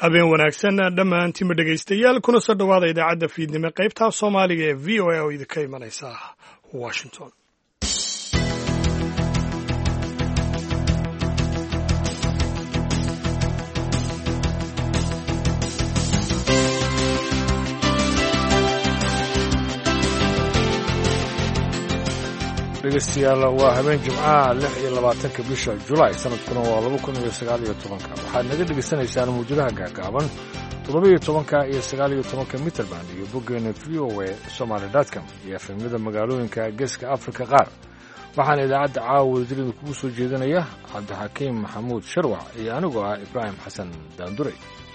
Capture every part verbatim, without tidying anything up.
habeen wanaagsan dhammaantiinba dhegaystayaal kuna soo dhowaada idaacadda fiidnimo qaybta soomaaliga ee v o a oo idinka imanaysa washington. dhegeystayaal waa habeen jimcaha lix iyo labaatanka bisha julaay sanadkuna waa laba kun iyo sagaal iyo tobanka waxaad naga dhegaysanaysaan mawjadaha gaagaaban toddoba iyo tobanka iyo sagaal iyo tobanka mitrband iyo boggeena v o a somaali dotcom iyo efemyada magaalooyinka geeska afrika qaar waxaana idaacadda caawa wadajirida kugu soo jeedinaya cabdixakiim maxamuud sharwac iyo anigoo ah ibraahim xasan daanduray.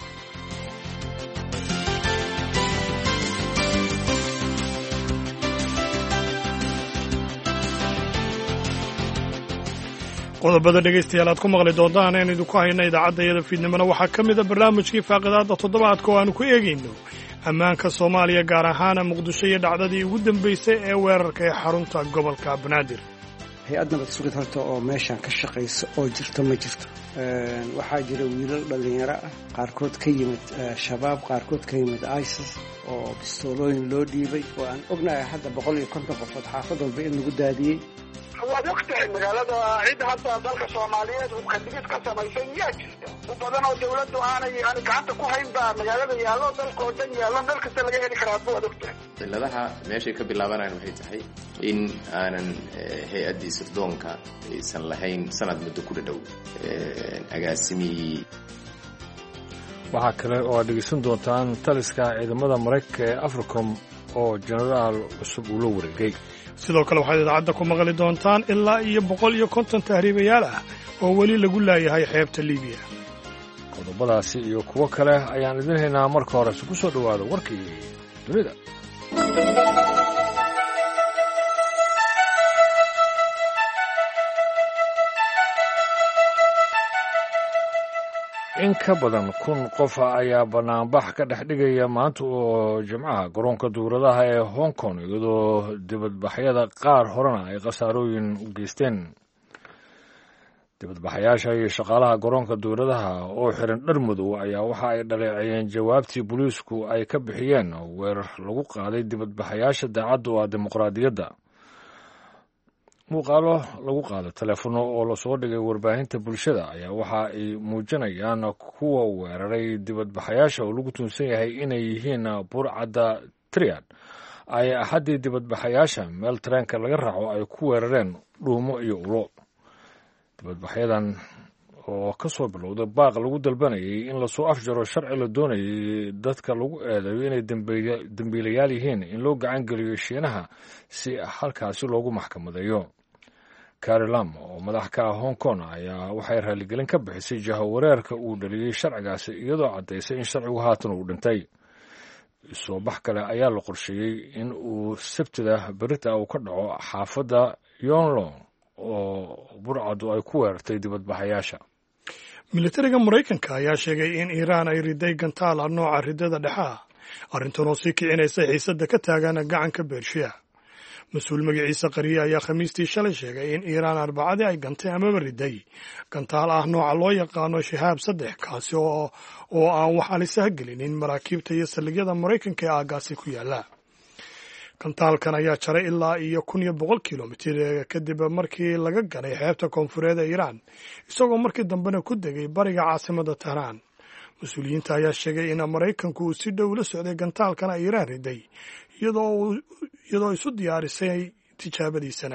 qodobada dhegaystayaal aad ku maqli doontaan aynu idinku hayna idaacadda iyada fiidnimona waxaa ka mid a barnaamijkii faaqidaadda toddobaadka oo aanu ku eegayno ammaanka soomaaliya gaar ahaana muqdisho iyo dhacdadii ugu dambaysay ee weerarka ee xarunta gobolka banaadir. hay-ad nabad sugid horta oo meeshaan ka shaqaysa oo jirto ma jirto. waxaa jira wiilal dhallinyaro ah qaarkood ka yimid shabaab qaarkood ka yimid isis oo bistoolooyin loo dhiibay oo aan ognahay hadda boqol iyo konton qofood xaafad walba in lagu daadiyey. waad og tahay magaalada cid hadda dalka soomaaliyeed uu kadhigid ka samaysan yaa jirta u badan oo dawladdu aanay ani gacanta ku hayn baa magaalada yaallo dalka oo dhan yaallo meel kasta laga heli karaa waad og tahay. ciladaha meeshay ka bilaabanayaan waxay tahay in aanan hay-addii sirdoonka aysan lahayn sanad muddo ku dhadhow agaasimihii. waxaa kale oo aad dhegeysan doontaan taliska ciidamada maraykanka ee africom oo jenaraal cusub uu la wareegay. sidoo kale waxaad idaacadda ku maqli doontaan ilaa iyo boqol iyo konton tahriibayaal ah oo weli lagu laayahay xeebta liibiya. qodobadaasi iyo kuwo kale ayaan idin haynaa marka horese ku soo dhowaada warkii dunida. in ka badan kun qof ayaa banaanbax ka dhex dhigaya maanta oo jimcaha garoonka duuradaha ee hong kong iyadoo dibadbaxyada qaar horena ay khasaarooyin u geysteen. dibadbaxayaasha iyo shaqaalaha garoonka duuradaha oo xiran dhar madow ayaa waxa ay dhaleeceeyeen jawaabtii booliisku ay ka bixiyeen weerar lagu qaaday dibadbaxayaasha daacadda oo ah dimuqraadiyadda. muuqaalo lagu qaado teleefono oo lasoo dhigay warbaahinta bulshada ayaa waxa ay muujinayaan kuwa weeraray dibadbaxayaasha oo lagu tuunsan yahay inay yihiin burcadda triad ay axaddii dibadbaxayaasha meel tareenka laga raaco ay ku weerareen dhuumo iyo ulo. dibadbaxyadan oo ka soo bilowda baaq lagu dalbanayay in lasoo afjaro sharci la doonayay dadka lagu eedayo inay dembiilayaal yihiin in loo gacan geliyo shiinaha si halkaasi loogu maxkamadeeyo. Carrie Lam oo madax ka ah Hong Kong ayaa waxay raaligelin ka bixisay jahawareerka uu dhaliyey sharcigaasi iyadoo caddaysay in sharcigu haatan uu dhintay. soo bax kale ayaa la qorsheeyey in uu sabtida berita uu ka dhaco xaafadda Yonglong oo burcadu ay ku weerartay dibadbaxayaasha. militariga maraykanka ayaa sheegay in iiraan ay riday gantaal ah nooca ridada dhexe ah arrintan oo sii kicinaysa xiisadda ka taagan gacanka beershiya. mas-uul magaciisa qariye ayaa khamiistii shalay sheegay in iiraan arbacadii ay gantay amaba riday gantaal ah nooca loo yaqaano shahaab saddex kaasi oo oo aan wax alisaha gelinin maraakiibta iyo saldhigyada maraykanka ee aagaasi ku yaala. gantaalkan ayaa jaray ilaa iyo kun iyo boqol kilomitir kadib markii laga ganay xeebta koonfureed ee iiraan isagoo markii dambena ku degay bariga caasimada tehraan. mas-uuliyiinta ayaa sheegay in maraykanku uu si dhow la socday gantaalkana iiraan riday iyadoo isu diyaarisay tijaabadiisana.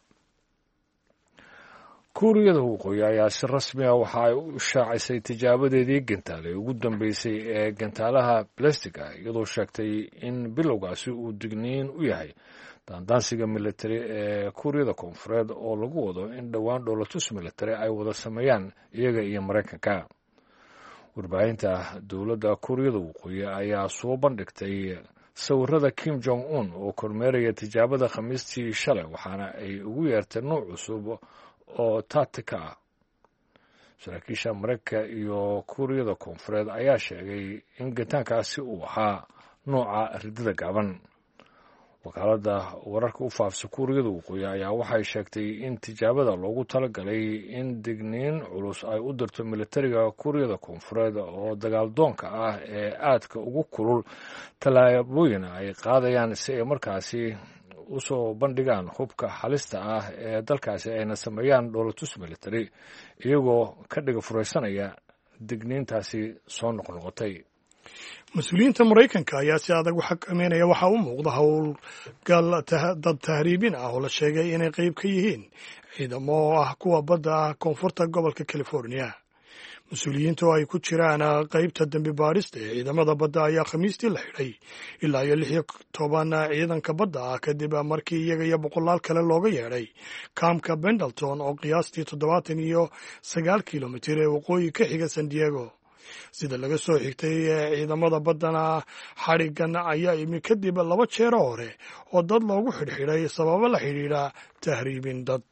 kuuriyada waqooyi ayaa si rasmi ah waxa ay u shaacisay tijaabadeedii gantaal ee ugu dambeysay ee gantaalaha balastiga iyadoo sheegtay in bilowgaasi uu digniin u yahay daandaansiga militari ee kuuriyada koonfureed oo lagu wado in dhowaan dhoolatus militari ay wada sameeyaan iyaga iyo maraykanka. warbaahinta dowladda kuuriyada waqooyi ayaa soo bandhigtay sawirada Kim Jong Un oo kormeeraya tijaabada khamiistii shalay waxaana ay ugu yeertay nooc cusub oo tactica ah. saraakiisha maraykanka iyo kuuriyada koonfureed ayaa sheegay in gantaankaasi uu ahaa nooca ridada gaaban. wakaaladda wararka u faafisa kuuriyada waqooyi ayaa waxay sheegtay in tijaabada loogu talagalay in digniin culus ay u dirto militariga kuuriyada koonfureed oo dagaaldoonka ah ee aadka ugu kulul tallaabooyin ay qaadayaan si ay markaasi usoo bandhigaan hubka halista ah ee dalkaasi ayna sameeyaan dhoolatus military iyagoo ka dhiga furaysanaya digniintaasi soo noqnoqotay. mas-uuliyiinta maraykanka ayaa si adag u xakameynaya waxaa u muuqda howlgal dad tahriibin ah oo la sheegay inay qayb ka yihiin ciidamo oo ah kuwa badda ah koonfurta gobolka california. mas-uuliyiinta oo ay ku jiraan qaybta dembi baadhista ee ciidamada badda ayaa khamiistii la xidhay ilaa iyo lix iyo toban ciidanka badda ah kadib markii iyaga iyo boqolaal kale looga yeedhay kaamka Pendleton oo qiyaastii toddobaatan iyo sagaal kilomitir ee waqooyi ka xiga San Diego. sida laga soo xigtay ciidamada baddana xadhigan ayaa imi kadib laba jeero hore oo dad loogu xidhxidhay sababo la xidhiidha tahriibin dad.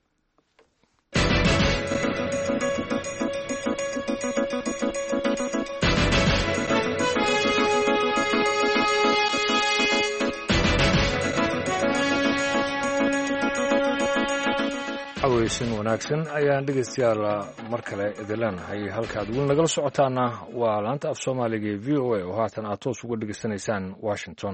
xaweysin wanaagsan ayaan dhegeystayaal mar kale idin leenahay. halkaad weli nagala socotaana waa laanta af soomaaliga ee v o a oo haatan aad toos uga dhegeysanaysaan washington.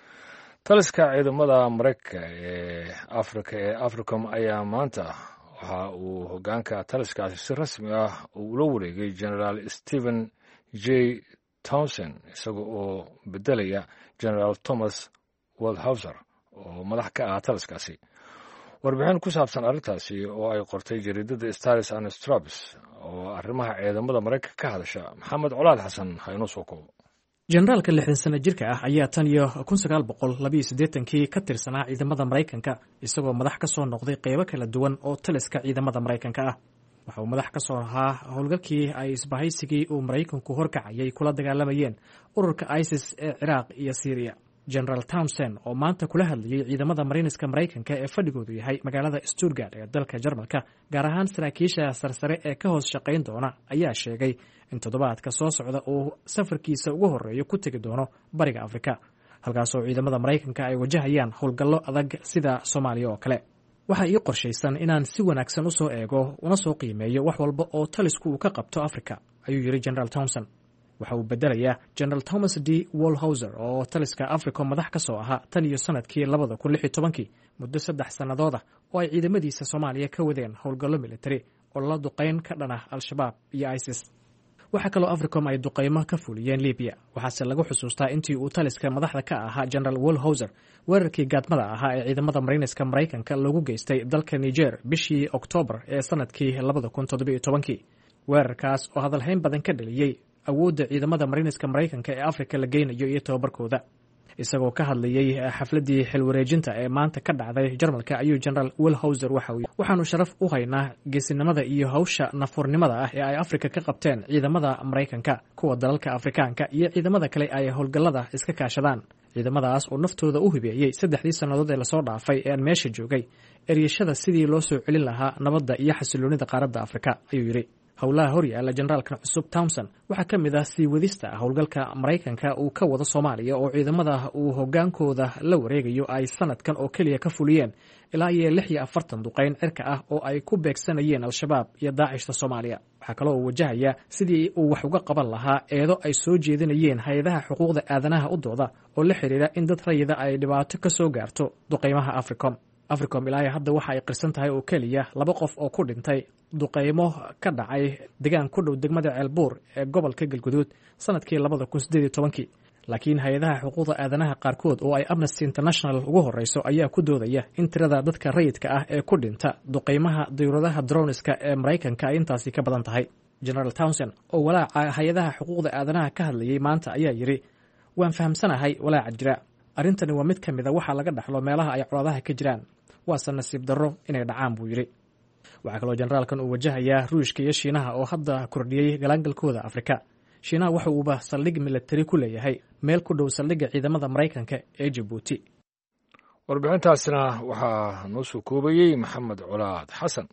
taliska ciidamada maraykanka ee afrika ee africom ayaa maanta waxa uu hogaanka taliskaasi si rasmi ah ula wareegay generaal stephen j townsend isaga oo bedelaya generaal thomas waldhauser oo madax ka ah taliskaasi. warbixin ku saabsan arrintaasi oo ay qortay jariidada Stars and Stripes oo arrimaha ciidamada Mareykanka ka hadasha, Maxamed Colaad Xasan ha inoo soo koobo. generaalka lixdan sano jirka ah ayaa tan iyo kun sagaal boqol laba iyo siddeetankii ka tirsanaa ciidamada Mareykanka isagoo madax ka soo noqday qaybo kala duwan oo taliska ciidamada Mareykanka ah. waxa uu madax ka soo ahaa howlgalkii ay isbahaysigii uu Mareykanku horkacayay kula dagaalamayeen ururka ISIS ee Ciraaq iyo Syria. General Townsend oo maanta kula hadlayay ciidamada Mareyniska Mareykanka ee fadhigoodu yahay magaalada Stuttgart ee dalka Jarmalka, gaar ahaan saraakiisha sarsare ee ka hoos shaqayn doona, ayaa sheegay in toddobaadka soo socda uu safarkiisa ugu horeeyo ku tegi doono bariga Afrika, halkaasoo ciidamada Mareykanka ay wajahayaan howlgallo adag sida Soomaaliya oo kale. waxa ii qorshaysan inaan si wanaagsan u soo eego una soo qiimeeyo wax walba oo talisku uu ka qabto Afrika, ayuu yiri General Townsend. waxa uu bedelayaa General Thomas D. Waldhauser oo taliska Afrika madax ka soo ahaa tan iyo sanadkii labada kun lix iyo tobankii, muddo saddex sannadood ah oo ay ciidamadiisa Soomaaliya ka wadeen howlgallo military oo la duqeyn ka dhana Al-Shabaab iyo ISIS. waxa kaloo Africom ay duqeymo ka fuliyeen Libya, waxaase lagu xusuustaa intii uu taliska madaxda ka ahaa General Waldhauser weerarkii gaadmada ahaa ee ciidamada Mareyniska Mareykanka lagu geystay dalka Niger bishii Oktoobar ee sanadkii labada kun toddoba iyo tobankii. weerarkaas oo hadalhayn badan ka dhaliyey awoodda ciidamada Mareyniska Mareykanka ee Afrika la geynayo iyo tababarkooda. isagoo ka hadlayay xafladii xilwareejinta ee maanta ka dhacday Jarmalka ayuu General Waldhauser waxa uu waxaanu sharaf u haynaa geesinimada iyo hawsha nafurnimada ah ee ay Afrika ka qabteen ciidamada Mareykanka, kuwa dalalka Afrikaanka iyo ciidamada kale ay howlgallada iska kaashadaan. ciidamadaas oo naftooda u hibeeyey saddexdii sannadood ee lasoo dhaafay ee aan meesha joogay eryashada sidii loo soo celin lahaa nabadda iyo xasiloonida qaaradda Afrika, ayuu yiri. howlaha horyaala generaalkan cusub Townsend waxaa ka mid ah sii wadista howlgalka Mareykanka uu ka wado Soomaaliya oo ciidamada uu hogaankooda la wareegayo ay sanadkan oo keliya ka fuliyeen ilaa iyo lix iyo afartan duqeyn cirka ah oo ay ku beegsanayeen Al-Shabaab iyo Daacishta Soomaaliya. waxaa kaloo uu wajahaya sidii uu wax uga qaban lahaa eedo ay soo jeedinayeen hay-adaha xuquuqda aadanaha u dooda oo la xiriira in dad rayida ay dhibaato ka soo gaarto duqeymaha Africom. Africom ilaa hadda waxa ay qirsan tahay oo keliya laba qof oo ku dhintay duqeymo ka dhacay deegaan ku dhow degmada Ceelbuur ee gobolka Galguduud sanadkii labada kun siddeed iyo tobankii. laakiin hay-adaha xuquuqda aadanaha qaarkood oo ay Amnesty International ugu horeyso ayaa ku doodaya in tirada dadka rayidka ah ee ku dhinta duqeymaha diyaaradaha droniska ee Mareykanka ay intaasi ka badan tahay. General Townsend oo walaaca hay-adaha xuquuqda aadanaha ka hadlayay maanta ayaa yiri, waan fahamsanahay walaaca jira. arrintani waa mid ka mid a waxa laga dhaxlo meelaha ay colaadaha ka jiraan. waase nasiib darro inay dhacaan, buu yiri. waxaa kaloo generaalkan uu wajahayaa Ruushka iyo Shiinaha oo hadda kordhiyey galaangalkooda Afrika. Shiinaha waxa uuba saldhig military ku leeyahay meel ku dhow saldhigga ciidamada Mareykanka ee Djibouti. warbixintaasina waxaa noo soo koobayey Maxamed Colaad Xasan.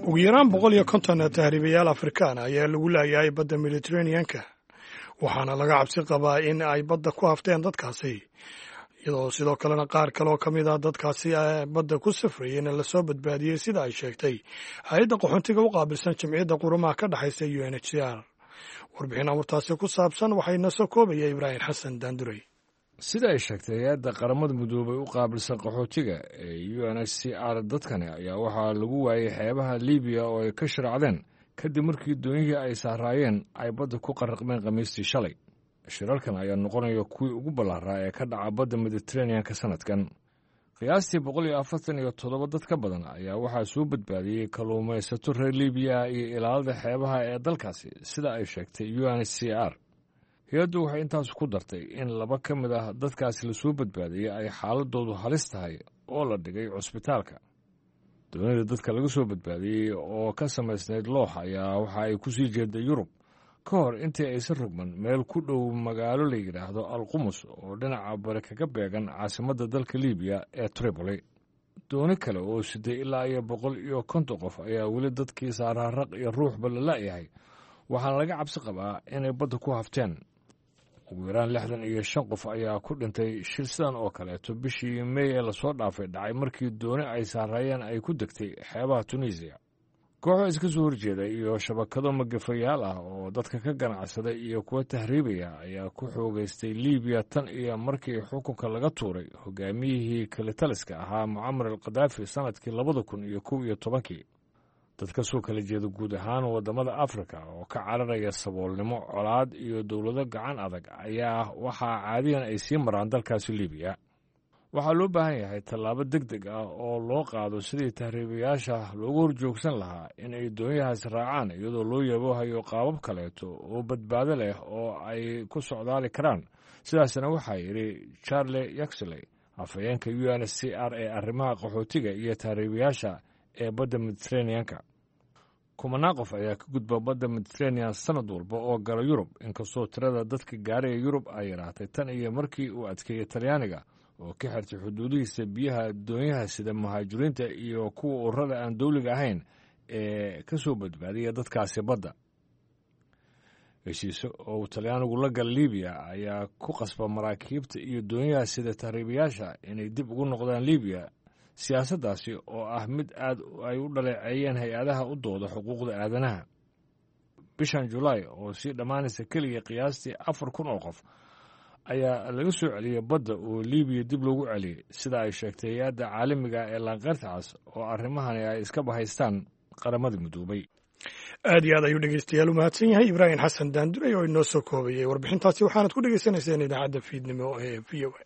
ugu yaraan boqol iyo konton tahriibayaal afrikaan ayaa lagu laayahay badda mediterraneanka waxaana laga cabsi qabaa in ay badda ku hafteen dadkaasi iyadoo sidoo kalena qaar kale oo ka mid ah dadkaasi badda ku safrayeen lasoo badbaadiyey sida ay sheegtay hay-adda qaxoontiga u qaabilsan jamciyadda qurumaha ka dhexaysa u n h c r warbixin amurtaasi ku saabsan waxayna soo koobaya ibraahim xasan daanduray. sida ay sheegtay hay-adda qaramada midoobay u qaabilsan qaxootiga ee u n h c r dadkani ayaa waxaa lagu waayay xeebaha libiya oo ay ka shiracdeen kadib markii doonihii ay saaraayeen ay badda ku qarraqmeen khamiistii shalay. shirarkan ayaa noqonaya kuwii ugu ballaaraa ee ka dhaca badda mediteraneanka sanadkan. qiyaastii boqol iyo afartan iyo toddoba dad ka badan ayaa waxaa soo badbaadiyey kalluumaysato reer libiya iyo ilaalada xeebaha ee dalkaasi sida ay sheegtay u n h c r. hay-addu waxay intaas ku dartay in laba ka mid ah dadkaasi lasoo badbaadiyey ay xaaladoodu halis tahay oo la dhigay cusbitaalka. doonida dadka laga soo badbaadiyey oo ka samaysnayd loox ayaa waxa ay ku sii jeeday yurub ka hor intii aysan rogman meel ku dhow magaalo la yidhaahdo alqumus oo dhinaca bari kaga beegan caasimadda dalka libiya ee tripoli. dooni kale oo siday ilaa iyo boqol iyo konton qof ayaa weli dadkii saaraaraq iyo ruuxba la la'yahay waxaana laga cabsi qabaa inay badda ku hafteen. ugu yaraan lixdan iyo shan qof ayaa ku dhintay shil sidan oo kaleeto bishii mey ee lasoo dhaafay dhacay markii dooni ay saaraayeen ay ku degtay xeebaha tunisiya. kooxo iska soo horjeeda iyo shabakado magafayaal ah oo dadka ka ganacsada iyo kuwa tahriibaya ayaa ku xoogaystay libiya tan iyo markii xukunka laga tuuray hogaamiyihii kalitaliska ahaa mucamar al khadaafi sannadkii labada kun iyo kow iyo tobankii. dad ka soo kala jeeda guud ahaan waddamada afrika oo ka cararaya saboolnimo colaad iyo dowlado gacan adag ayaa waxaa caadiyan ay sii maraan dalkaasi libiya. waxaa loo baahan yahay tallaabo deg deg ah oo loo qaado sidii tahriibayaasha loogu horjoogsan lahaa in ay doonyahaasi raacaan iyadoo loo yaboohayo qaabab kaleeto oo badbaado leh oo ay ku socdaali karaan. sidaasna waxaa yidhi charle yaxley afhayeenka u n h c r ee arrimaha qaxootiga iyo tahriibayaasha ee badda mediteraneanka. kumanaan qof ayaa ka gudba badda mediteranean sannad walba oo gala yurub inkastoo tirada dadka gaaraya yurub ay yaraatay tan iyo markii uu adkeeyey talyaaniga oo ka xirtay xuduudihiisa biyaha doonyaha sida muhaajiriinta iyo kuwa ururada aan dowliga ahayn ee ka soo badbaadiya dadkaasi badda. heshiise oo uu talyaanigu la gala libiya ayaa ku qasba maraakiibta iyo doonyaha sida tahriibayaasha inay dib ugu noqdaan libiya. siyaasaddaasi oo ah mid aad ay u dhaleeceeyeen hay-adaha u dooda xuquuqda aadanaha. bishan julaay oo sii dhammaanaysa keliya qiyaastii afar kun oo qof ayaa laga soo celiyey badda oo libiya dib loogu celiyey sida ay sheegtay hay-adda caalamiga ee laanqeyrta cas oo arrimahani ay iska bahaystaan qaramada midoobay. aad iyo aad ayuu dhegeystayaal u mahadsan yahay ibraahim xasan daanduray oo inoo soo koobayay warbixintaasi waxaanad ku dhegeysanayseen idaacadda fiidnimo ee v o a.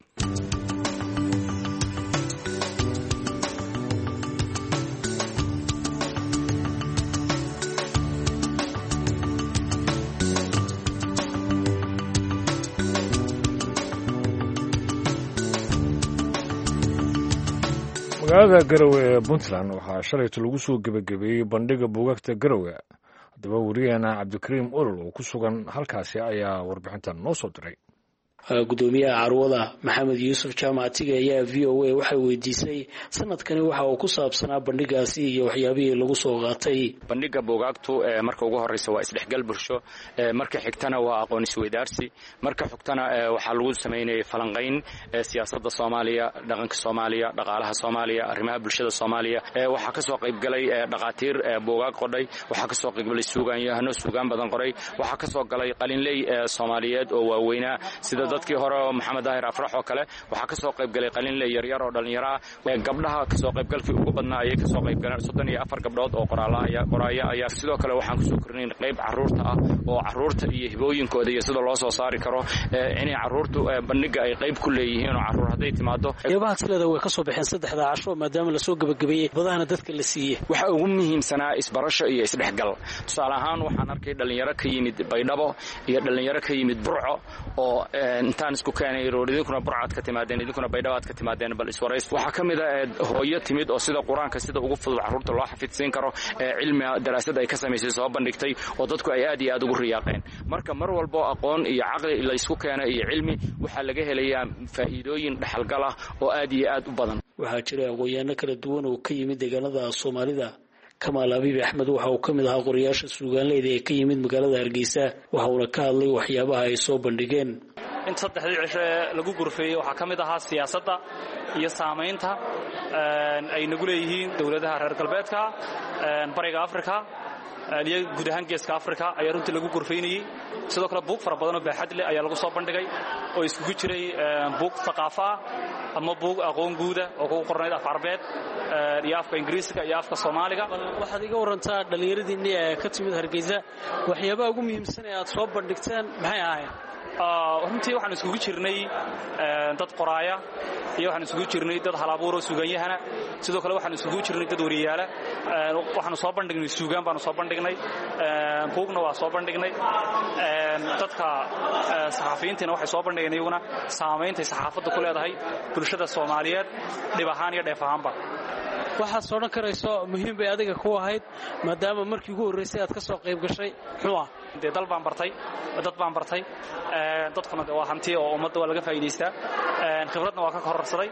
magaalada garowe ee puntland waxaa shalayto lagu soo gebagabeeyey bandhiga buugaagta garowe. haddaba wariyaheena cabdikariim olol oo ku sugan halkaasi ayaa warbixintan noo soo diray. gudoomiyaha carwada maxamed yuusuf jaamacatiga ayaa v o a waxay weydiisay sanadkani waxa uu ku saabsanaa bandhigaasi iyo waxyaabihii lagu soo qaatay. bandhiga buugaagtu marka ugu horeysa waa isdhexgal bulsho, marka xigtana waa aqoon isweydaarsi, marka xigtana waxaa lagu sameynayay falanqayn siyaasadda soomaaliya, dhaqanka soomaaliya, dhaqaalaha soomaaliya, arrimaha bulshada soomaaliya. waxaa kasoo qaybgalay dhaqaatiir buugaag qodhay, waxaa kasoo qaybgalay suugaanyahano suugaan badan qoray, waxaa kasoo galay qalinley soomaaliyeed oo waaweynaa sida dadkii hore oo maxamed daahir afrax oo kale. waxaa ka soo qayb galay qalinle yaryar oo dhallinyaro ah. gabdhaha ka soo qaybgalkii ugu badnaa ayay ka soo qayb galeen soddon iyo afar gabdhood oo qoraaya ayaa sidoo kale waxaan kusoo kornayn qayb carruurta ah oo carruurta iyo hibooyinkooda iyo sida loo soo saari karo inay carruurtu bandhiga ay qayb ku leeyihiin oo carruur hadday timaado. qeybaha tilada way ka soo baxeen saddexda casho maadaama lasoo gebagabeeyey badahana dadka la siiyey. waxa ugu muhiimsanaa isbarasho iyo isdhexgal. tusaale ahaan waxaan arkay dhallinyaro ka yimid baydhabo iyo dhallinyaro ka yimid burco oo intaan isku keenay idinkuna burcad ka timaadeen idinkuna baydhabaad ka timaadeen bal iswarays. waxaa ka mid ah hooyo timid oo sida qur-aanka sida ugu fudud carruurta loo xafidsiin karo cilmiga daraasad ay ka samaysay soo bandhigtay oo dadku ay aad iyo aad ugu riyaaqeen. marka mar walbo aqoon iyo caqli la isku keeno iyo cilmi waxaa laga helayaa faa'iidooyin dhaxalgal ah oo aad iyo aad u badan. waxaa jira aqoonyahanno kala duwan oo ka yimid deegaanada soomaalida kamaal abiib axmed waxa uu ka mid ahaa qorayaasha suugaanleyda ee ka yimid magaalada hargeysa waxa uuna ka hadlay waxyaabaha ay soo bandhigeen. inta saddexdii cisho ee lagu gurfeeyey waxaa ka mid ahaa siyaasadda iyo saamaynta ay nagu leeyihiin dowladaha reer galbeedka bariga afrika iyo guud ahaan geeska afrika ayaa runtii lagu gurfaynayey. sidoo kale buug fara badan oo baaxad leh ayaa lagu soo bandhigay oo iskugu jiray buug thaqaafa ama buug aqoon guuda oo ku qornayd af carbeed iyo afka ingiriisiga iyo afka soomaaliga. waxaad iga warantaa dhallinyaradiinni ee ka timid hargeysa waxyaabaha ugu muhiimsan ee aad soo bandhigteen maxay ahaayeen? runtii waxaan isugu jirnay dad qoraaya iyo waxaan isugu jirnay dad halabuuro suuganyahana. sidoo kale waxaan isugu jirnay dad wariyaala. waxaanu soo bandhignay suugaan baanu soo bandhignay, buugna waa soo bandhignay. dadka saxafiyiintiina waxay soo bandhigeen iyaguna saameyntay saxaafadda ku leedahay bulshada Soomaaliyeed dhib ahaan iyo dheef ahaanba. waxaad soo dhan karayso muhiim bay adiga ku ahayd maadaama markii ugu horreysay aad ka soo qayb gashay. muxuu ah dee dal baan bartay, dad baan bartay, dadkuna waa hanti oo ummadda waa laga faa'iidaystaa, khibradna waa ka kororsaday.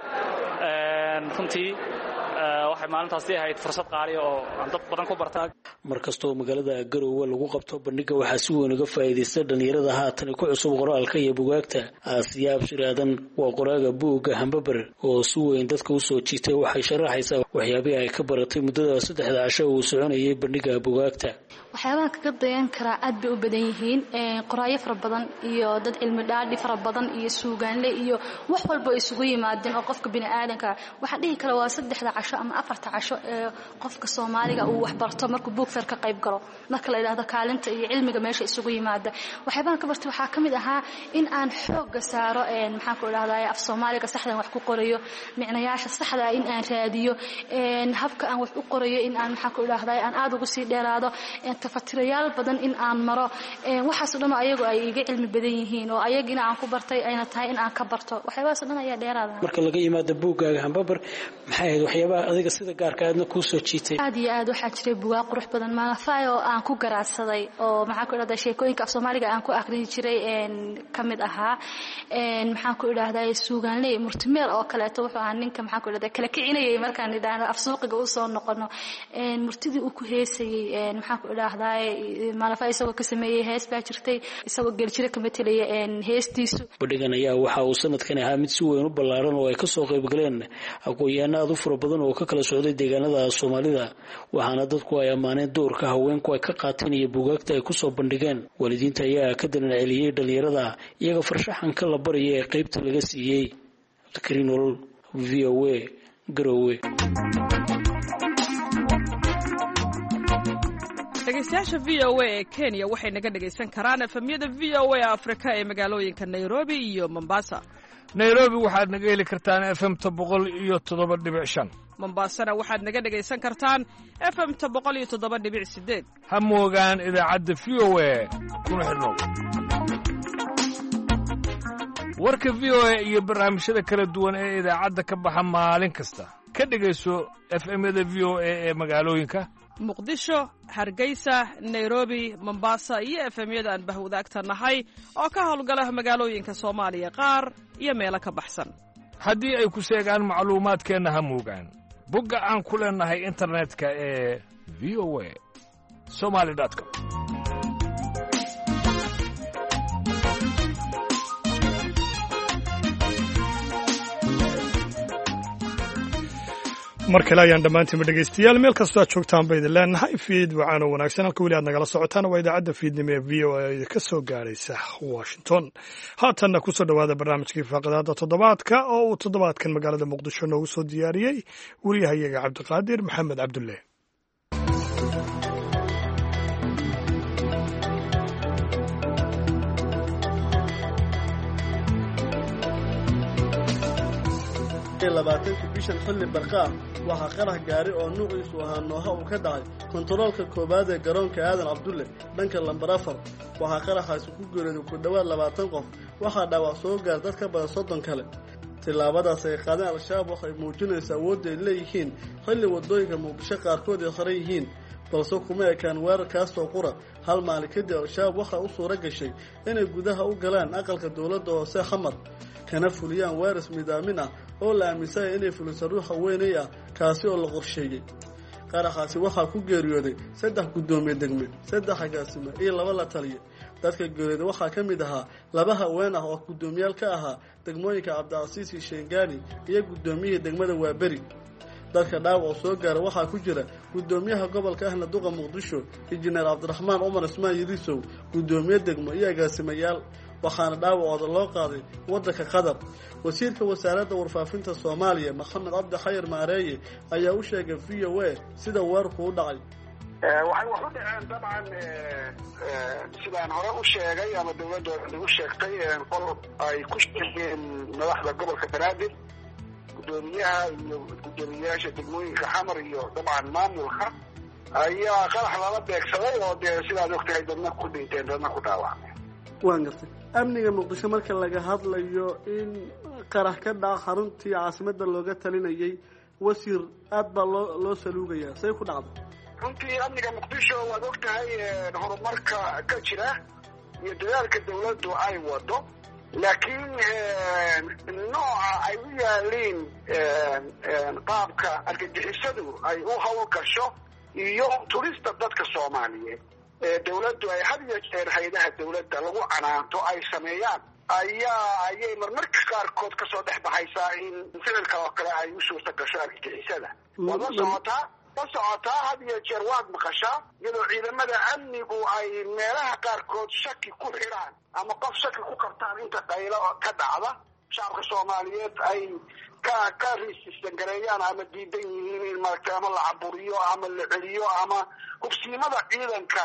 runtii waxay maalintaasi ahayd fursad qaali oo aan dad badan ku bartaa. markastoo magaalada Garowe lagu qabto bandhiga waxaa si weyn uga faa'iidaysta dhalinyarada haatan ku cusub qoraalka iyo buugaagta. Asiyaab Shiraadan waa qoraaga buugga Hambabar oo si weyn dadka u soo jiitay. waxay sharaxaysaa waxyaabaha ay ka baratay muddada saddexda casho uu soconayay bandhiga buugaagta. waxyaabaha kaga dayan karaa aad bay u badan yihiin, qoraayo fara badan iyo dad cilmi dhaadhi fara badan iyo suugaanle iyo wax walba isugu yimaadeen oo qofka bini'aadanka waxaan dhihi karaa waa saddexda casho ama afarta casho ee qofka Soomaaliga uu wax barto markuu buug far ka qayb galo. marka la yiraahdo kaalinta iyo cilmiga meesha isugu yimaada waxyaabaha ka bartay waxaa kamid ahaa in aan xoog saaro een maxaan ku raahdaa af Soomaaliga saxdan wax ku qorayo, micnayaasha saxda in aan raadiyo, een habka aan wax u qorayo in aan maxaan ku raahdaa aan aad ugu sii dheeraado, tafatirayaal badan in aan maro. een waxaas oo dhan ayagu ay iga cilmi badan yihiin oo ayagina aan ku bartay ayna tahay in aan ka barto. waxyaabahaas oo dhan ayaa dheeraada. marka laga yimaado buuggaaga Hambabar maxay ahayd waxyaabaha adiga sida gaarka aadna ku soo jiitay? aad iyo aad waxaa jiray buugaag qurux badan maanafaay oo aan ku garaadsaday oo maxaan ku raahdaa sheekooyinka af Soomaaliga aan ku akhrin jiray een kamid ahaa. een maxaan ku raahdaa suugaanley murtimeel oo kale to wuxuu ahaa ninka maxaan ku raahdaa kala kicinayay markaan idhaahdo af suuqiga u soo noqono. een murtidii uu ku heesayay een maxaan ku raahdaa maanafaay isagoo ka sameeyay hees baa jirtay isagoo geljire ka metelaya een heestiisu. bandhigan ayaa waxa uu sanadkan ahaa mid si weyn u ballaaran oo ay ka soo qayb galeen aqoon-yahano aad u fara badan oo ka kala socday deegaanada Soomaalida. waxaana dadku ay ammaaneen doorka haweenku ay ka qaateen iyo buugaagta ay ku soo bandhigeen. waalidiinta ayaa ka danan celiyay dhalinyarada iyaga farshaxanka la barayay ee qaybta laga siiyey. Karinol V O A Garowe. dhegeystayaasha V O A ee Kenya waxay naga dhegaysan karaan efemyada V O A Afrika ee magaalooyinka Nairobi iyo Mombasa. Nairobi waxaad naga heli kartaan F M ta boqol iyo toddoba dhibic shan. Mombasana waxaad naga dhagaysan kartaan F M ta boqol iyo toddoba dhibic sideed. ha moogaan idaacadda V O A kuna xidhnow. warka V O A iyo barnaamijyada kala duwan ee idaacadda ka baxa maalin kasta ka dhegayso F M-yada V O A ee magaalooyinka Muqdisho, Hargeysa, Nairobi, Mombasa iyo F M-yada aan bahwadaagta nahay oo ka howlgala magaalooyinka Soomaaliya qaar iyo meelo ka baxsan. haddii ay ku sheegaan macluumaadkeenna ha moogaan bogga aan ku leenahay internetka ee v o a somali dot com. mar kale ayaan dhammaantiinba dhegaystayaal meel kastoo aad joogtaan ba idin leenahay fiid wacaano wanaagsan halka weli aad nagala socotaan waa idaacadda fiidnimo ee v o a ka soo gaaraysa washington. haatanna kusoo dhowaada barnaamijkii faaqadaada toddobaadka oo uu toddobaadkan magaalada muqdisho noogu soo diyaariyey wariyahayaga cabdiqaadir maxamed cabdulle. labaatanka bishan xilli barqaa waxaa qarax gaari oo nuuciisu ahaa nooha uu ka dhacay kontaroolka koowaad ee garoonka aadan cabdulle dhanka lambar afar. waxaa qaraxaasi ku geeriyooday ku dhowaad labaatan qof, waxaa dhaawac soo gaar dad ka badan soddon kale. tillaabadaas ay qaadeen al-shabaab waxay muujinaysaa awoodda ay leeyihiin xilli waddooyinka muqdisho qaarkood ay qaran yihiin, balse kuma ekaan weerarkaasoo qura. hal maalin kadib al-shabaab waxaa u suura gashay inay gudaha u galaan aqalka dowladda hoose xamar kana fuliyaan weeras midaamin ah oo la aaminsanya inay fuliso ruuxa weynay ah kaasi oo la qorsheeyey. qaraxaasi waxaa ku geeriyooday saddex guddoomiye degme saddex agaasime iyo laba la taliya dadka geeriyooday waxaa ka mid ahaa laba haween ah oo guddoomiyaal ka ahaa degmooyinka cabdicasiis iyo sheengani iyo guddoomiyihii degmada waaberi dadka dhaawac oo soo gaara waxaa ku jira guddoomiyaha gobolka ahna duqa muqdisho injineer cabdiraxmaan cumar ismaan yirisow guddoomiye degmo iyo agaasimayaal waxaana dhaawacooda loo qaaday waddanka qatar wasiirka wasaaradda warfaafinta soomaaliya maxamed cabdi xayir maareeye ayaa u sheegay v o a sida weerarku u dhacay waxay wax u dhaceen dabcan sidaan hore u sheegay ama dawladda nagu sheegtay qol ay ku sheegeen madaxda gobolka banaadir gudoomiyaha iyo guddoomiyayaasha degmooyinka xamar iyo dabcan maamulka ayaa qarax lala beegsaday oo dee sidaad ogtahay dadna ku dhinteen dadna ku dhaawacmeen waan gartay amniga muqdisho marka laga hadlayo in qarax ka dhaca xaruntii caasimadda looga talinayay wasiir aad baa loo loo saluugayaa say ku dhacday runtii amniga muqdisho waad ogtahay horumarka ka jira iyo dadaalka dawladdu ay wado laakiin nooca ay u yaaliin qaabka argagixisadu ay u hawl gasho iyo turista dadka soomaaliyeed ee dawladdu ay had iyo jeer hay-adaha dawladda lagu canaanto ay sameeyaan ayaa ayay marmarka qaarkood kasoo dhex baxaysaa in ficilka oo kale ay u suurta gasho argagixisada waad la socotaa la socotaa had iyo jeer waad maqashaa iyadoo ciidamada amnigu ay meelaha qaarkood shaki ku xidhaan ama qof shaki ku qabtaan inta qaylo ka dhacda shacabka soomaaliyeed ay ka ka riisistan gareeyaan ama diidan yihiin in maaragtay ama la caburiyo ama la celiyo ama hubsiimada ciidanka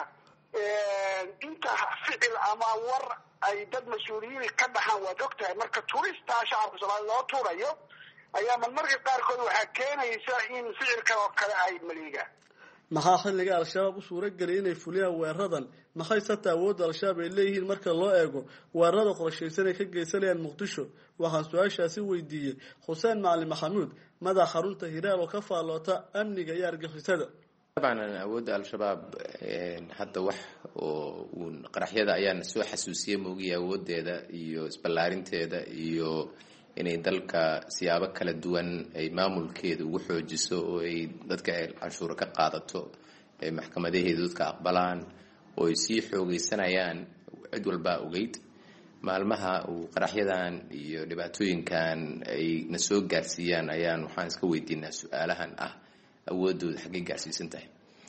inta ficil ama war ay dad mas-uuliyiin ka dhaxaan waad ogtahay marka turistaa shacabka soomaaliya loo tuurayo ayaa marmarka qaarkood waxaa keenaysa in ficilkan oo kale ay maliigaan maxaa xilliga al-shabaab u suura geliyay inay fuliyaan weeraradan maxay sata awoodda al-shabaab ay leeyihiin marka loo eego weerarada qorshaysan ay ka geysanayaan muqdisho waxaan su-aashaasi weydiiyey xuseen macalin maxamuud madax xarunta hiraal oo ka faalloota amniga iyo argixisada طبعا awoodda al-shabaab hadda wax oo uun qaraxyada ayaan soo xasuusiyay moogiya awoodeeda iyo isballaarinteeda iyo inay dalka siyaabo kala duwan ay maamulkeeda ugu xoojiso oo ay dadka canshuur ka qaadato ay maxkamadaheeda dadka aqbalaan oo ay sii xoogaysanayaan cid walba ogeyd maalmaha uu qaraxyadan iyo dhibaatooyinkan ay na soo gaarsiiyaan ayaan waxaan iska weydiinaa su-aalahan ah awoodooda xaggay gaarsiisan tahay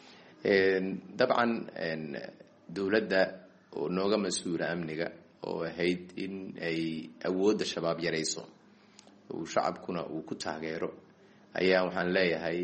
dabcan dowladda oo nooga mas-uula amniga oo ahayd in ay awoodda shabaab yarayso uu shacabkuna uu ku taageero ayaa waxaan leeyahay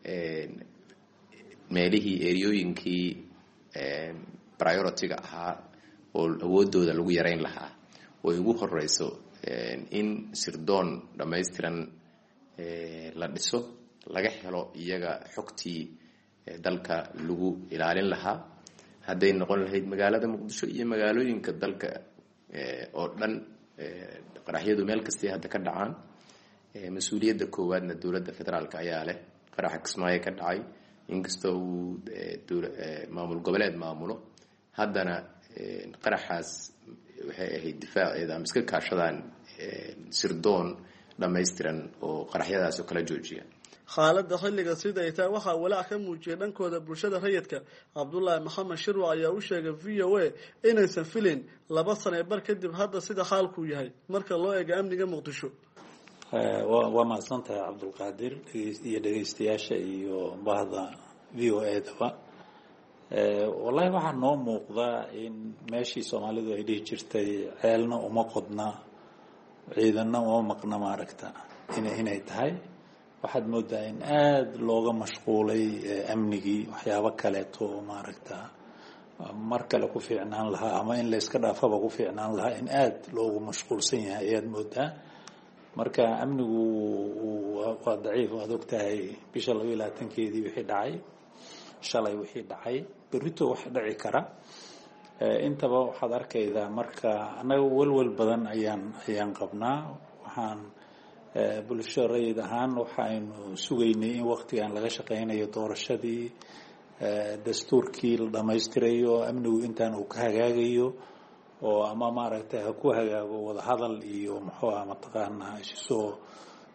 meelihii eriyooyinkii priority-ga ahaa oo awoodooda lagu yarayn lahaa oo ugu horeyso in sirdoon dhammaystiran la dhiso laga helo iyaga xogtii dalka lagu ilaalin lahaa hadday noqon lahayd magaalada muqdisho iyo magaalooyinka dalka oo dhan qaraxyadu meel kastay hadda ka dhacaan mas-uuliyadda koowaadna dowladda federaalka ayaa leh qaraxa kismaayo ka dhacay inkastoo uu maamul goboleed maamulo haddana qaraxaas waxay ahayd difaaceeda ama iska kaashadaan sirdoon dhammaystiran oo qaraxyadaas oo kala joojiya xaaladda xilliga sida ay tahay waxaa walaac ka muujiyay dhankooda bulshada rayidka cabdullaahi maxamed shirwac ayaa u sheegay v o a inaysan filin laba sane bar kadib hadda sida xaalkuu yahay marka loo eego amniga muqdisho waa mahadsantahay cabdulqaadir iyo dhegeystayaasha iyo bahda v o a daba wallahi waxaa noo muuqdaa in meeshii soomaalidu ay dhihi jirtay ceelna uma qodna ciidanna uma maqna maaragta ina inay tahay waxaad moodaa in aada looga mashquulay amnigii waxyaabo kaleeto maaragta mar kale ku fiicnaan lahaa ama in layska dhaafaba ku fiicnaan lahaa in aada loogu mashquulsan yahay ayaad moodaa marka amnigu waa daciif waad ogtahay bisha laba iyo labaatankeedii wixii dhacay shalay wixii dhacay berrito wax dhici kara intaba waxaad arkaydaa marka annaga welwel badan ayaan ayaan qabnaa waxaan bulsho rayid ahaan waxaynu sugaynay in waqtigan laga shaqaynayo doorashadii dastuurkii la dhammaystirayo amnigu intaan uu ka hagaagayo oo ama maaragtay ha ku hagaago wadahadal iyo muxuu ah mataqaanaa isoo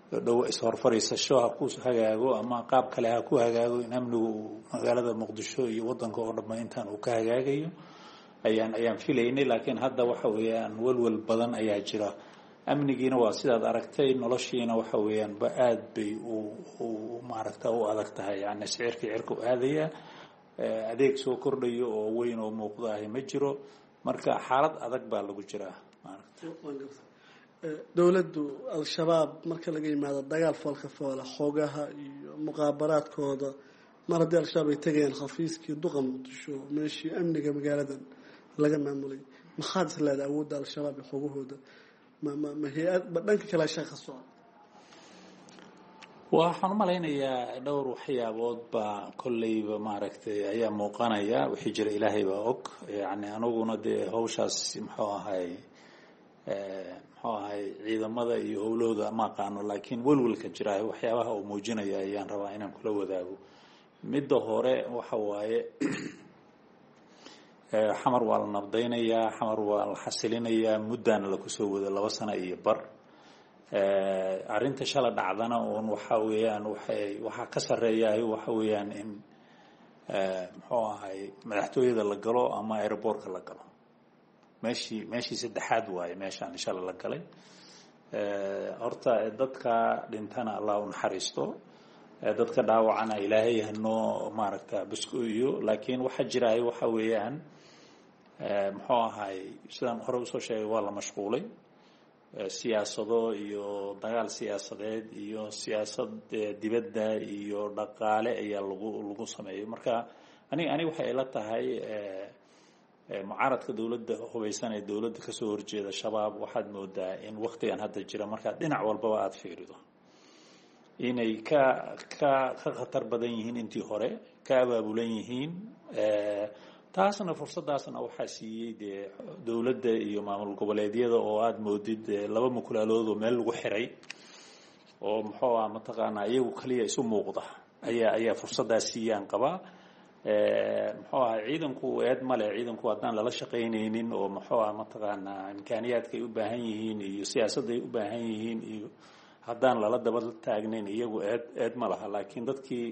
dhow ishorfariisasho ha ku hagaago ama qaab kale ha ku hagaago in amnigu magaalada muqdisho iyo wadanka oo dhammaan intaan uu ka hagaagayo ayaan ayaan filaynay laakiin hadda waxa weeyaan walwal badan ayaa jira amnigiina waa sidaad aragtay noloshiina waxa weeyaan ba aad bay u maaragta u adag tahay yani sicirkii cirku aadaya adeeg soo kordhayo oo weyn oo muuqda ah ma jiro marka xaalad adag baa lagu jiraa maaragta dawladdu al-shabaab marka laga yimaado dagaal foolka foola xoogaha iyo muqaabaraadkooda mar haddii al-shabaab ay tegayaan xafiiskii duqa muqdisho meeshii amniga magaaladan laga maamulay maxaad is leedahay awoodda al-shabaab iyo xoogahooda ma ma ma hay-ad ma dhanka kale shaqo soo waxaan u malaynayaa dhowr waxyaabood baa kolleyba maaragtay ayaa muuqanaya wixii jira ilaahay baa og yani aniguna dee hawshaas muxuu ahay muxuu ahay ciidamada iyo howlahooda ma aqaano laakiin welwelka jira waxyaabaha uu muujinaya ayaan rabaa inaan kula wadaago midda hore waxa waaye xamar waa la nabdaynayaa xamar waa la xasilinayaa muddaana la kusoo wada laba sano iyo bar arrinta shala dhacdana uun waxa weeyaan waxay waxaa ka sarreeyahay waxa weeyaan in muxuu ahay madaxtooyada la galo ama airportka la galo meeshii meeshii saddexaad waaye meeshaan shala la galay horta dadka dhintana allah u naxariisto dadka dhaawacana ilaahay hanoo maaragta biskuiyo laakiin waxa jiraay waxa weeyaan muxuu ahay sidaan hore usoo sheegay waa la mashquulay siyaasado iyo dagaal siyaasadeed iyo siyaasad dibadda iyo dhaqaale ayaa lagu lagu sameeyay marka aniga aniga waxay ila tahay mucaaradka dawladda hubaysan ee dawladda ka soo horjeeda shabaab waxaad moodaa in waqtigan hadda jira marka dhinac walbaba aad fiirido inay ka ka ka khatar badan yihiin intii hore ka abaabulan yihiin taasna fursadaasna waxaa siiyey dee dawladda iyo maamul goboleedyada oo aada moodid laba mukulaalood oo meel lagu xiray oo muxuu ah mataqaanaa iyagu kaliya isu muuqda ayaa ayaa fursadaas siiyaan qabaa muxuu ahay ciidanku eed male ciidanku haddaan lala shaqaynaynin oo muxuu ah mataqaanaa imkaaniyaadka ay u baahan yihiin iyo siyaasadda ay u baahan yihiin iyo haddaan lala daba taagnayn iyagu eed eed ma laha laakiin dadkii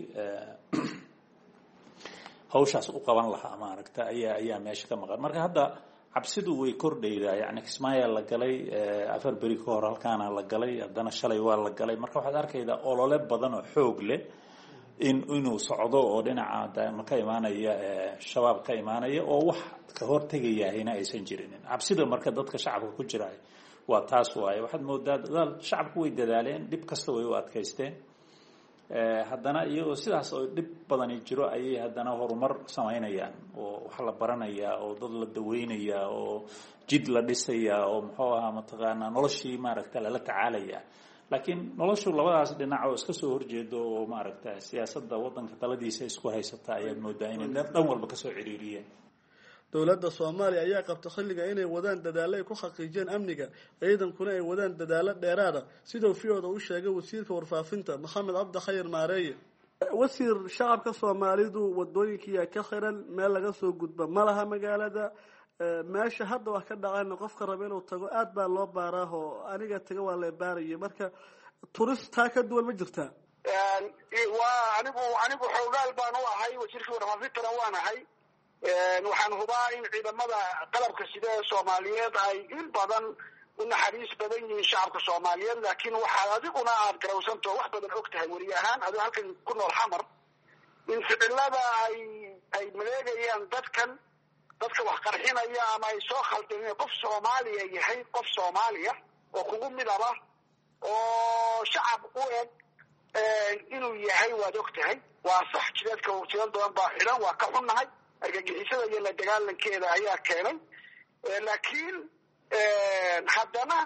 hawshaas u qaban lahaa maaragta ayaa ayaa meesha ka maqan marka hadda cabsidu way kordhaydaa yani kismaayaa la galay afar beri ka hor halkaana la galay haddana shalay waa la galay marka waxaad arkaydaa olole badan oo xoog leh in inuu socdo oo dhinaca ka imaanaya shabaab ka imaanaya oo wax ka hortegayahayna aysan jirinin cabsida marka dadka shacabka ku jira waa taas waaye waxaad moodaa dadaal shacabku way dadaaleen dhib kasta way u adkaysteen haddana iyagoo sidaas oo dhib badani jiro ayay haddana horumar samaynayaan oo wax la baranayaa oo dad la daweynayaa oo jid la dhisayaa oo muxuu ahaa mataqaanaa noloshii maaragta lala tacaalaya laakiin noloshu labadaas dhinac oo iska soo horjeedo oo maaragta siyaasadda waddanka taladiisa isku haysata ayaad moodaa inay dhan walba kasoo ciriiriyeen dowladda soomaaliya ayaa qabta xilliga inay wadaan dadaalo ay ku xaqiijiyeen amniga ciidankuna ay wadaan dadaalo dheeraada sidoo fiyooda u sheegay wasiirka warfaafinta maxamed cabdi khayr maareeye wasiir shacabka soomaalidu wadooyinkiiyaa ka xiran meel laga soo gudba ma laha magaalada meesha hadda wax ka dhacayna qofka raba inuu tago aad baa loo baaraa oo aniga taga waa la baaraya marka turist taa ka duwan ma jirtaa waa anigu anigu xoogaal baan u ahay wasiirkii warfaafintana waan ahay waxaan hubaa in ciidamada qalabka sida ee soomaaliyeed ay in badan u naxariis badan yihiin shacabka soomaaliyeed laakiin waxaad adiguna aad garawsanto wax badan og tahay weri ahaan adigo halkan ku nool xamar in ficilada ay ay maleegayaan dadkan dadka wax qarxinaya ama ay soo khaldeen qof soomaaliya yahay qof soomaaliya oo kugu midaba oo shacab u eg inuu yahay waad og tahay waa sax jideedka waqtiyo badan baa xidhan waa ka xunnahay argagixisada iyo la dagaalankeeda ayaa keenay laakiin haddana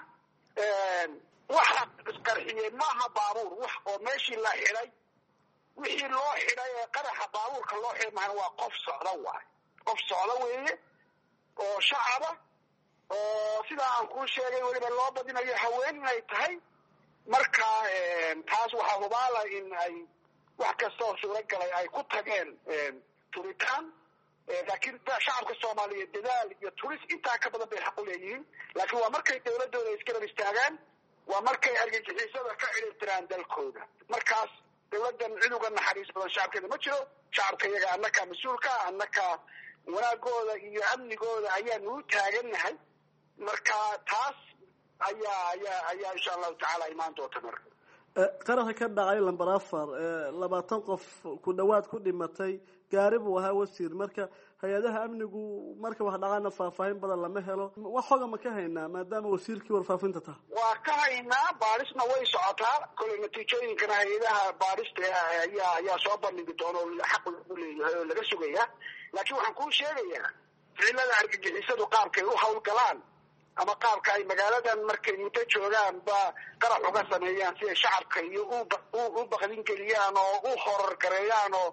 waxa isqarxiyey maaha baabuur wax oo meeshii la xidhay wixii loo xidhay ee qaraxa baabuurka loo xidhay maana waa qof socda waay qof socda weeye oo shacaba oo sidaa aan kuu sheegay weliba loo badinayo haween inay tahay marka taas waxaa hubaala in ay wax kasta oo suuragalay ay ku tageen turitaan laakiin shacabka soomaaliyeed dadaal iyo turis intaa ka badan bay xaq u leeyihiin laakiin waa markay dawladooda isgarab istaagaan waa markay argagixisada ka ciribtiraan dalkooda. markaas dawladdan cid uga naxariis badan shacabkeeda ma jiro. shacabka iyaga annaka mas-uulka annaka wanaagooda iyo amnigooda ayaanu u taagannahay. marka taas ayaa ayaa ayaa insha allahu tacaala imaan doonta. marka qaraxa ka dhacay lambar afar labaatan qof ku dhawaad ku dhimatay gaari buu ahaa wasiir. marka hay-adaha amnigu marka wax dhacana faahfaahin badan lama helo. wax xoga ma ka haynaa maadaama wasiirkii warfaafinta taha? waa ka haynaa, baarisna way socotaa. kole natiijooyinkana hay-adaha baarista ayaa ayaa soo bandhigi doona oo xaq u leeyahay oo laga sugaya. laakiin waxaan kuu sheegayaa ficilada argagixisadu qaabkay u hawlgalaan ama qaabka ay magaaladan markay muddo joogaan ba qarax uga sameeyaan si ay shacabka iyo u baqdin geliyaan oo u horar gareeyaan oo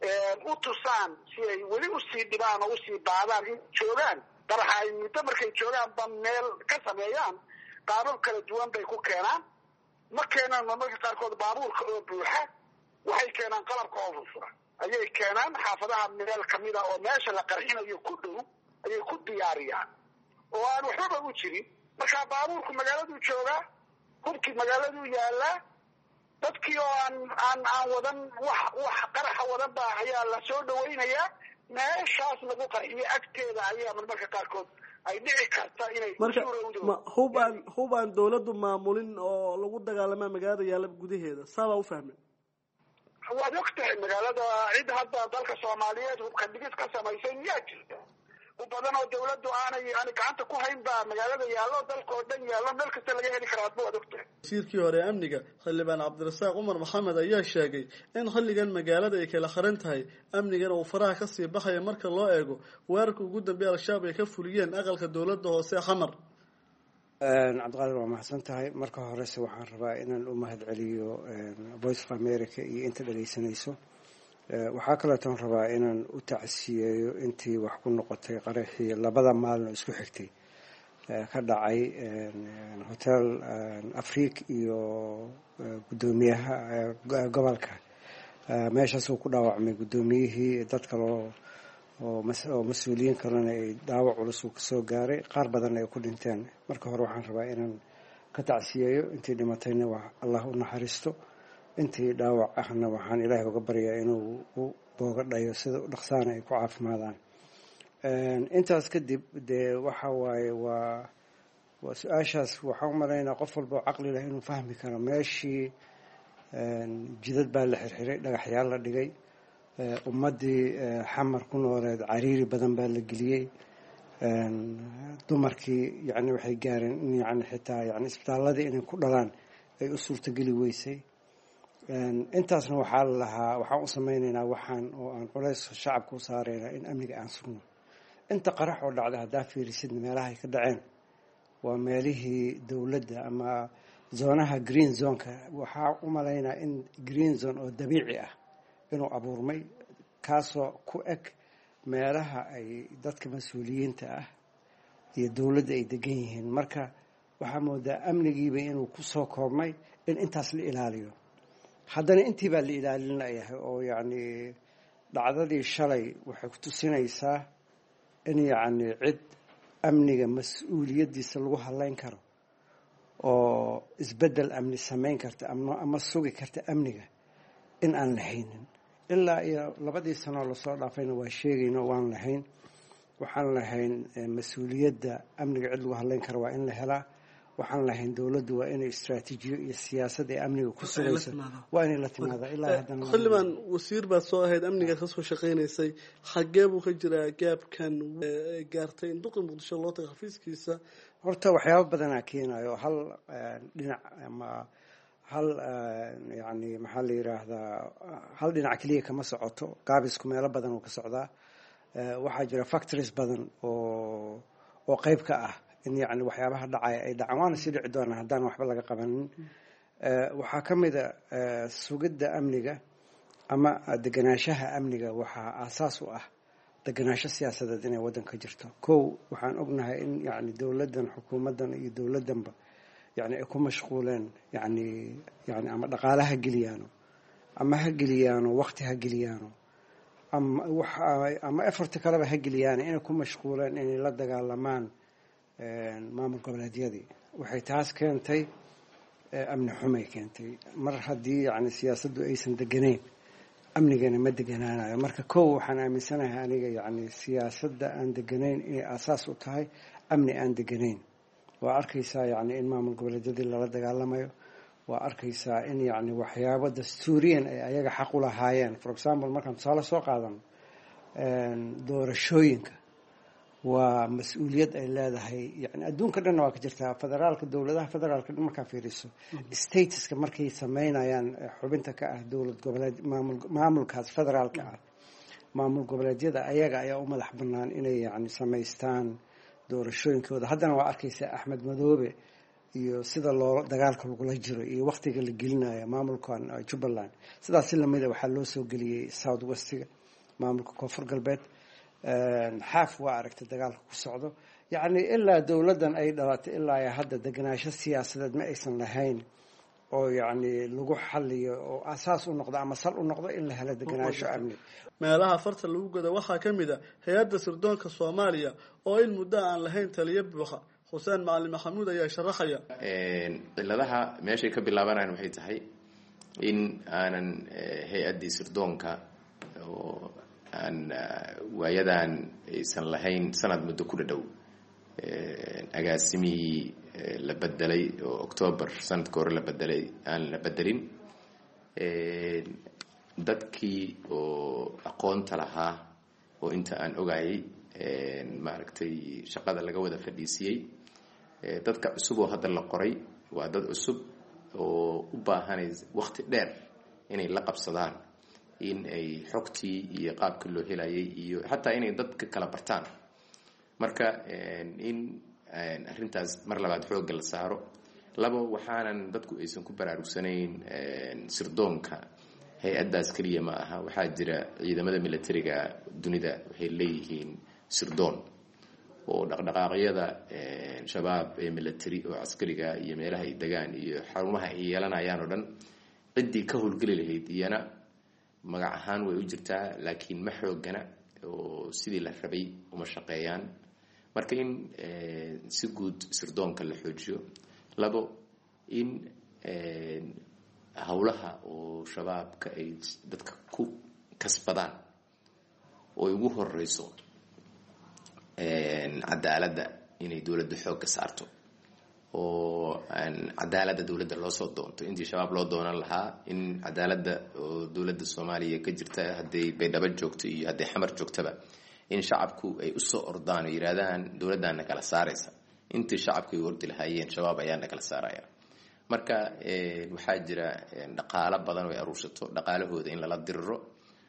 u tusaan si ay weli usii dhibaan oo usii baadaan in joogaan. qaraxa ay muddo markay joogaan ba meel ka sameeyaan qaabab kala duwan bay ku keenaan. ma keenaan marmarka qaarkood baabuurka oo buuxa, waxay keenaan qalabka oo furfura ayay keenaan. xaafadaha meel kamida oo meesha la qarxinayo ku dhow ayay ku diyaariyaan oo aan waxbaba u jirin. markaa baabuurku magaaladuu joogaa, hubkii magaaladuu yaalaa, dadkii oo aan aan aan wadan wax wax qaraxa wadan ba ayaa la soo dhawaynayaa. meeshaas lagu qarxiyo agteeda ayaa marmarka qaarkood ay dhici karta inay hubaan hubaan dawladdu maamulin oo lagu dagaalamaa magaalada yaala gudaheeda. saabaa u fahmay? waad og tahay magaalada cid hadda dalka soomaaliyeed hubka dhigid ka samaysay miyaa jirta? u badan oo dawladdu aanay aanay gacanta ku hayn baa magaalada yaallo, dalka oo dhan yaallo, meel kasta laga heli karaa. adba waad og tahay. wasiirkii hore amniga xildhibaan cabdirasaaq cumar maxamed ayaa sheegay in xilligan magaalada ay kala xiran tahay, amnigana uu faraha kasii baxaya marka loo eego weerarka ugu dambeeya al-shabaab ay ka fuliyeen aqalka dawladda hoose xamar. cabdiqaadir waa mahadsan tahay. marka horese waxaan rabaa inaan u mahad celiyo voice of america iyo inta dhagaysanayso. waxaa kaleetoon rabaa inaan u tacsiyeeyo intii wax ku noqotay qaraxii labada maalin oo isku xigtay ka dhacay hotel afriik iyo guddoomiyaha gobolka. meeshaasuu ku dhaawacmay guddoomiyihii, dad kaloo oo mas-uuliyiin kalena ay dhaawac culus uu kasoo gaaray, qaar badanna ay ku dhinteen. marka hore waxaan rabaa inaan ka tacsiyeeyo intii dhimatayna waa allah u naxariisto, intii dhaawac ahna waxaan ilaahay uga baryaa inuu u booga dhayo sida u dhaqsaana ay ku caafimaadaan. intaas kadib dee waxa waaye waa waa su-aashaas waxaan u malaynaa qof walba oo caqli leh inuu fahmi karo. meeshii jidad baa la xirxiray, dhagaxyaal la dhigay, ummaddii xamar ku nooleed cariiri badan baa la geliyey. dumarkii yani waxay gaareen in yani xitaa yani isbitaaladii inay ku dhalaan ay u suurtogeli weysay. intaasna waxaa la lahaa waxaan u samaynaynaa waxaan oo aan culays shacabka u saaraynaa in amniga aan sugno. inta qarax oo dhacda haddaa fiirisidna meelaha ay ka dhaceen waa meelihii dawladda ama zoonaha green zoneka. waxaa u malaynaa in green zone oo dabiici ah inuu abuurmay, kaasoo ku eg meelaha ay dadka mas-uuliyiinta ah iyo dawladda ay degan yihiin. marka waxaa moodaa amnigiiba inuu ku soo koobmay in intaas la ilaaliyo. haddana intii baa la ilaalinayahay oo yacni dhacdadii shalay waxay ku tusinaysaa in yacni cid amniga mas-uuliyaddiisa lagu hadlayn karo oo isbeddel amni samayn karta ama ama sugi karta amniga in aan lahaynin. ilaa iyo labadii sanoo lasoo dhaafayna waa sheegayno waan lahayn. waxaan lahayn mas-uuliyadda amniga cid lagu hadlayn karo waa in la helaa. waxaan lahayn dawladdu waa inay istraatiijiyo iyo siyaasad ee amniga ku sugayso waa inay la timaada. ilaa haddana xildhibaan wasiir baad soo ahayd, amniga kasoo shaqaynaysay, xagee buu ka jiraa gaabkan gaartay in duqi muqdisho loo tago xafiiskiisa? horta waxyaaba badanaa keenayo. hal dhinac ama hal yani maxaa la yiraahdaa hal dhinac keliya kama socoto, gaabisku meelo badan oo ka socdaa. waxaa jira factories badan oo oo qayb ka ah in yani waxyaabaha dhacaya ay dhacaan, waana sii dhici doonaa haddaan waxba laga qabanin. waxaa ka mid a sugidda amniga ama deganaanshaha amniga waxaa aasaas u ah deganaansho siyaasadeed inay waddanka jirto. kow waxaan ognahay in yani dawladdan xukuumaddan iyo dawladdanba yani ay ku mashquuleen yani yani ama dhaqaale ha geliyaano ama ha geliyaano waqti ha geliyaano ama waxa ama efforti kaleba ha geliyaano inay ku mashquuleen inay la dagaalamaan maamul goboleedyadii. waxay taas keentay amni xumay keentay. mar haddii yani siyaasaddu aysan deganayn amnigana ma deganaanayo. marka kow waxaan aaminsanahay aniga yani siyaasadda aan deganayn inay aasaas u tahay amni aan deganayn. waa arkaysaa yani in maamul goboleedyadii lala dagaalamayo, waa arkaysaa in yani waxyaabo dastuuriyan ay ayaga xaq u lahaayeen. for example markaan tusaale soo qaadano doorashooyinka waa mas-uuliyad ay leedahay yani adduunka dhanna waa ka jirtaa. federaalka dowladaha federaalka dhan markaa fiiriso statuska markay sameynayaan xubinta ka ah dowlad goboleed maamul maamulkaas federaalka ah, maamul goboleedyada ayaga ayaa u madax banaan inay yani samaystaan doorashooyinkooda. haddana waa arkaysaa axmed madoobe iyo sida loo dagaalka lagula jiro iyo waktiga la gelinayo maamulkan jubbaland. sidaas si lamida waxaa loo soo geliyey south westiga maamulka koonfur galbeed. xaaf waa aragtay dagaalka ku socdo. yacni ilaa dowladdan ay dhalatay ilaa hadda deganaansho siyaasadeed ma aysan lahayn oo yacni lagu xaliyo oo asaas u noqdo ama sal u noqdo in la helo deganaansho amni. meelaha farta lagu goda waxaa ka mid a hay-adda sirdoonka soomaaliya oo in muddo aan lahayn taliyo buuxa. xuseen macalin maxamuud ayaa sharaxaya ciladaha meeshay ka bilaabanayaan waxay tahay in aanan hay-addii sirdoonka oo aan waayadan aysan lahayn sanad muddo ku dhadhow agaasimihii la bedelay oo octoobar sanadka hore la bedelay aan la bedelin. dadkii oo aqoonta lahaa oo inta aan ogayay maaragtay shaqada laga wada fadhiisiyey. dadka cusub oo hadda la qoray waa dad cusub oo u baahanay waqti dheer inay la qabsadaan, in ay xogtii iyo qaabka loo helayay iyo xataa inay dadka kala bartaan. marka in arrintaas mar labaad xoogga la saaro. labo, waxaanan dadku aysan ku baraarugsanayn sirdoonka hay-addaas keliya ma aha. waxaa jira ciidamada militariga dunida waxay leeyihiin sirdoon oo dhaqdhaqaaqyada shabaab ee military oo caskariga iyo meelaha ay degaan iyo xarumaha ay yeelanayaan oo dhan ciddii ka howlgeli lahayd iyana magac ahaan way u jirtaa, laakiin ma xoogana oo sidii la rabay uma shaqeeyaan. marka in si guud sirdoonka la xoojiyo. labo, in howlaha oo shabaabka ay dadka ku kasbadaan oo ugu horeyso cadaaladda inay dowladda xoogga saarto oo cadaaladda dowladda loo soo doonto. intii shabaab loo doonan lahaa in cadaaladda oo dowladda soomaaliya ka jirta hadday baydhabo joogto iyo hadday xamar joogtaba in shacabku ay usoo ordaan oo yidhaahdaan dowladdaana kala saaraysa. intii shacabku ay ordi lahaayeen shabaab ayaana kala saaraya. marka waxaa jira dhaqaalo badan oo ay aruursato, dhaqaalahooda in lala diriro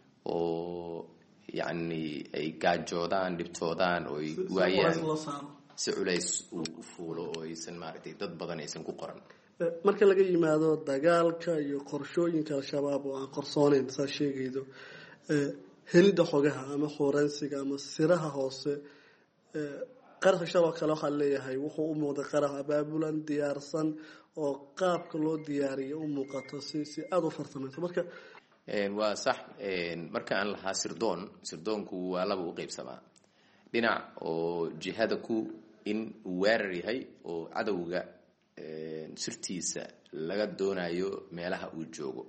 oo yacni ay gaajoodaan, dhibtoodaan oo ay waayaan si culays u fuulo oo aysan maaragtay dad badan aysan ku qoran. marka laga yimaado dagaalka iyo qorshooyinka al-shabaab oo aan qorsooneyn saa sheegaydo, helidda xogaha ama forensiga ama siraha hoose, qaraxa shabaab kale waxaa leeyahay wuxuu u muuqday qarax abaabulan diyaarsan oo qaabka loo diyaariyo u muuqato si si aada u farsamayso. marka waa sax. marka aan lahaa sirdoon, sirdoonku waa laba u qaybsamaa. dhinac oo jihada ku in uu weerar yahay oo cadowga sirtiisa laga doonayo meelaha uu joogo.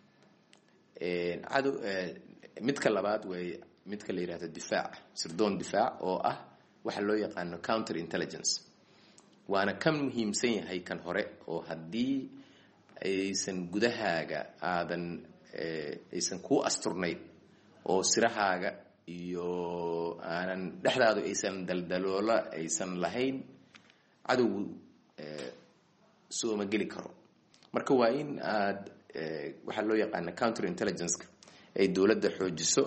cadow midka labaad way midka la yidhahdo difaac, sirdoon difaac oo ah waxa loo yaqaano counter intelligence. waana ka muhiimsan yahay kan hore oo haddii aysan gudahaaga aadan aysan kuu asturnayn oo sirahaaga iyo aanan dhexdaadu aysan daldaloola aysan lahayn, cadowgu sooma geli karo. marka waa in aad waxaa loo yaqaana counter intelligence-ka ay dowladda xoojiso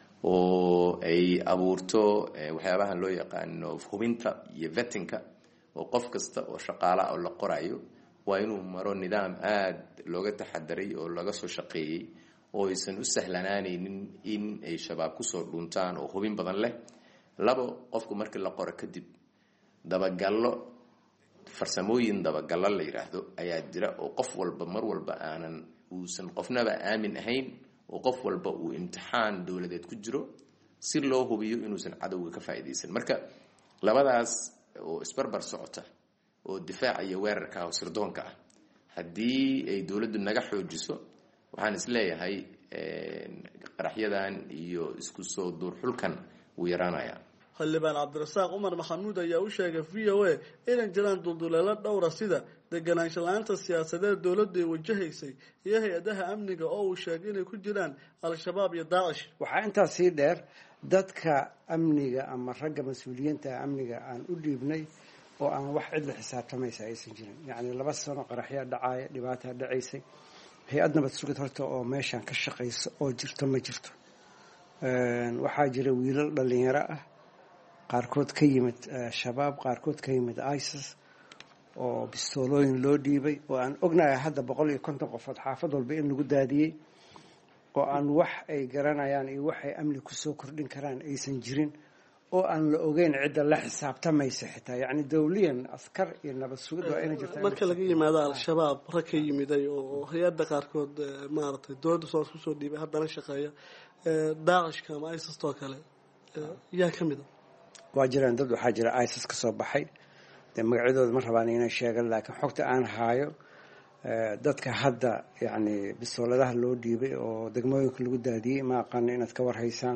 oo ay abuurto waxyaabaha loo yaqaano hubinta iyo vettinka oo qof kasta oo shaqaala oo la qorayo waa inuu maro nidaam aada looga taxadaray oo laga soo shaqeeyey oo aysan u sahlanaanaynin in ay shabaab kusoo dhuntaan oo hubin badan leh. labo, qofku markii la qoro kadib dabagallo, farsamooyin dabagallo la yidhaahdo ayaa jira oo qof walba mar walba aanan uusan qofnaba aamin ahayn oo qof walba uu imtixaan dowladeed ku jiro si loo hubiyo inuusan cadowga ka faa'iidaysan. marka labadaas oo isbarbar socota oo difaaca iyo weerarka oo sirdoonka ah haddii ay dowladdu naga xoojiso waxaan isleeyahay qaraxyadan iyo isku soo duurxulkan wuu yaraanayaa. xildhibaan cabdirasaaq cumar maxamuud ayaa u sheegay v o a inay jiraan dulduleelo dhowra sida deganaansho la-aanta siyaasadeed dowladdu ay wajahaysay iyo hay-adaha amniga oo uu sheegay inay ku jiraan al-shabaab iyo daacish. waxaa intaas sii dheer dadka amniga ama ragga mas-uuliyiinta amniga aan u dhiibnay oo aan wax cid la xisaabtamaysa aysan jirin. yacni laba sano qaraxyaa dhacaaya dhibaataa dhacaysay hay-ad nabad sugid horta oo meeshaan ka shaqayso oo jirto ma jirto. waxaa jira wiilal dhalinyaro ah qaarkood ka yimid shabaab qaarkood ka yimid isis oo bistoolooyin loo dhiibay oo aan ognahay hadda boqol iyo konton qofood xaafad walba in lagu daadiyey oo aan wax ay garanayaan iyo waxay amni kusoo kordhin karaan aysan jirin oo aan la ogeyn cidda la xisaabtamaysa xitaa. yacni dawliyan askar iyo nabad sugid waa inay jirta. marka laga yimaado al-shabaab rag ka yimiday oo hay-adda qaarkood maaragtay dowladda soo kusoo dhiibay haddana shaqeeya daacishka ama isis oo kale yaa ka mid a. waa jiraan dad waxaa jira isis ka soo baxay dee magacyadooda ma rabaan inay sheegan laakiin xogta aan haayo dadka hadda yacni bisooladaha loo dhiibay oo degmooyinka lagu daadiyey ma aqaano inaad ka warhaysaan.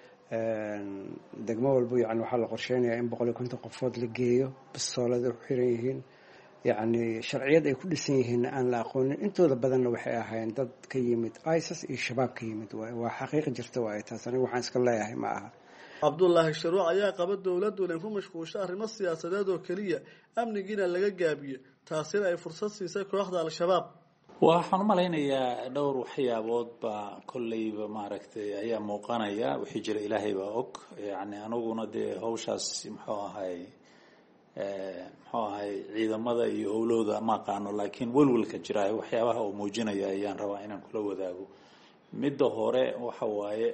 degmo walba yani waxaa la qorsheynayaa in boqol iyo konton qofood la geeyo bisoolada ku xiran yihiin yacni sharciyad ay ku dhisan yihiinna aan la aqoonin. intooda badanna waxay ahaayeen dad ka yimid isis iyo shabaab ka yimid waay waa xaqiiqi jirta waaye taas aniga waxaan iska leeyahay ma aha. cabdullaahi sharuuc ayaa qaba dowladdu inay ku mashquulsho arrimo siyaasadeed oo keliya amnigiina laga gaabiyo taasina ay fursad siisay kooxda al-shabaab. waxaan u malaynayaa dhowr waxyaabood baa kolleyba maaragtay ayaa muuqanaya wixii jira ilaahay baa og. yacni aniguna dee hawshaas muxuu ahay muxuu ahay ciidamada iyo howlahooda ma aqaano laakiin welwelka jira waxyaabaha uu muujinaya ayaan rabaa inaan kula wadaago. midda hore waxa waaye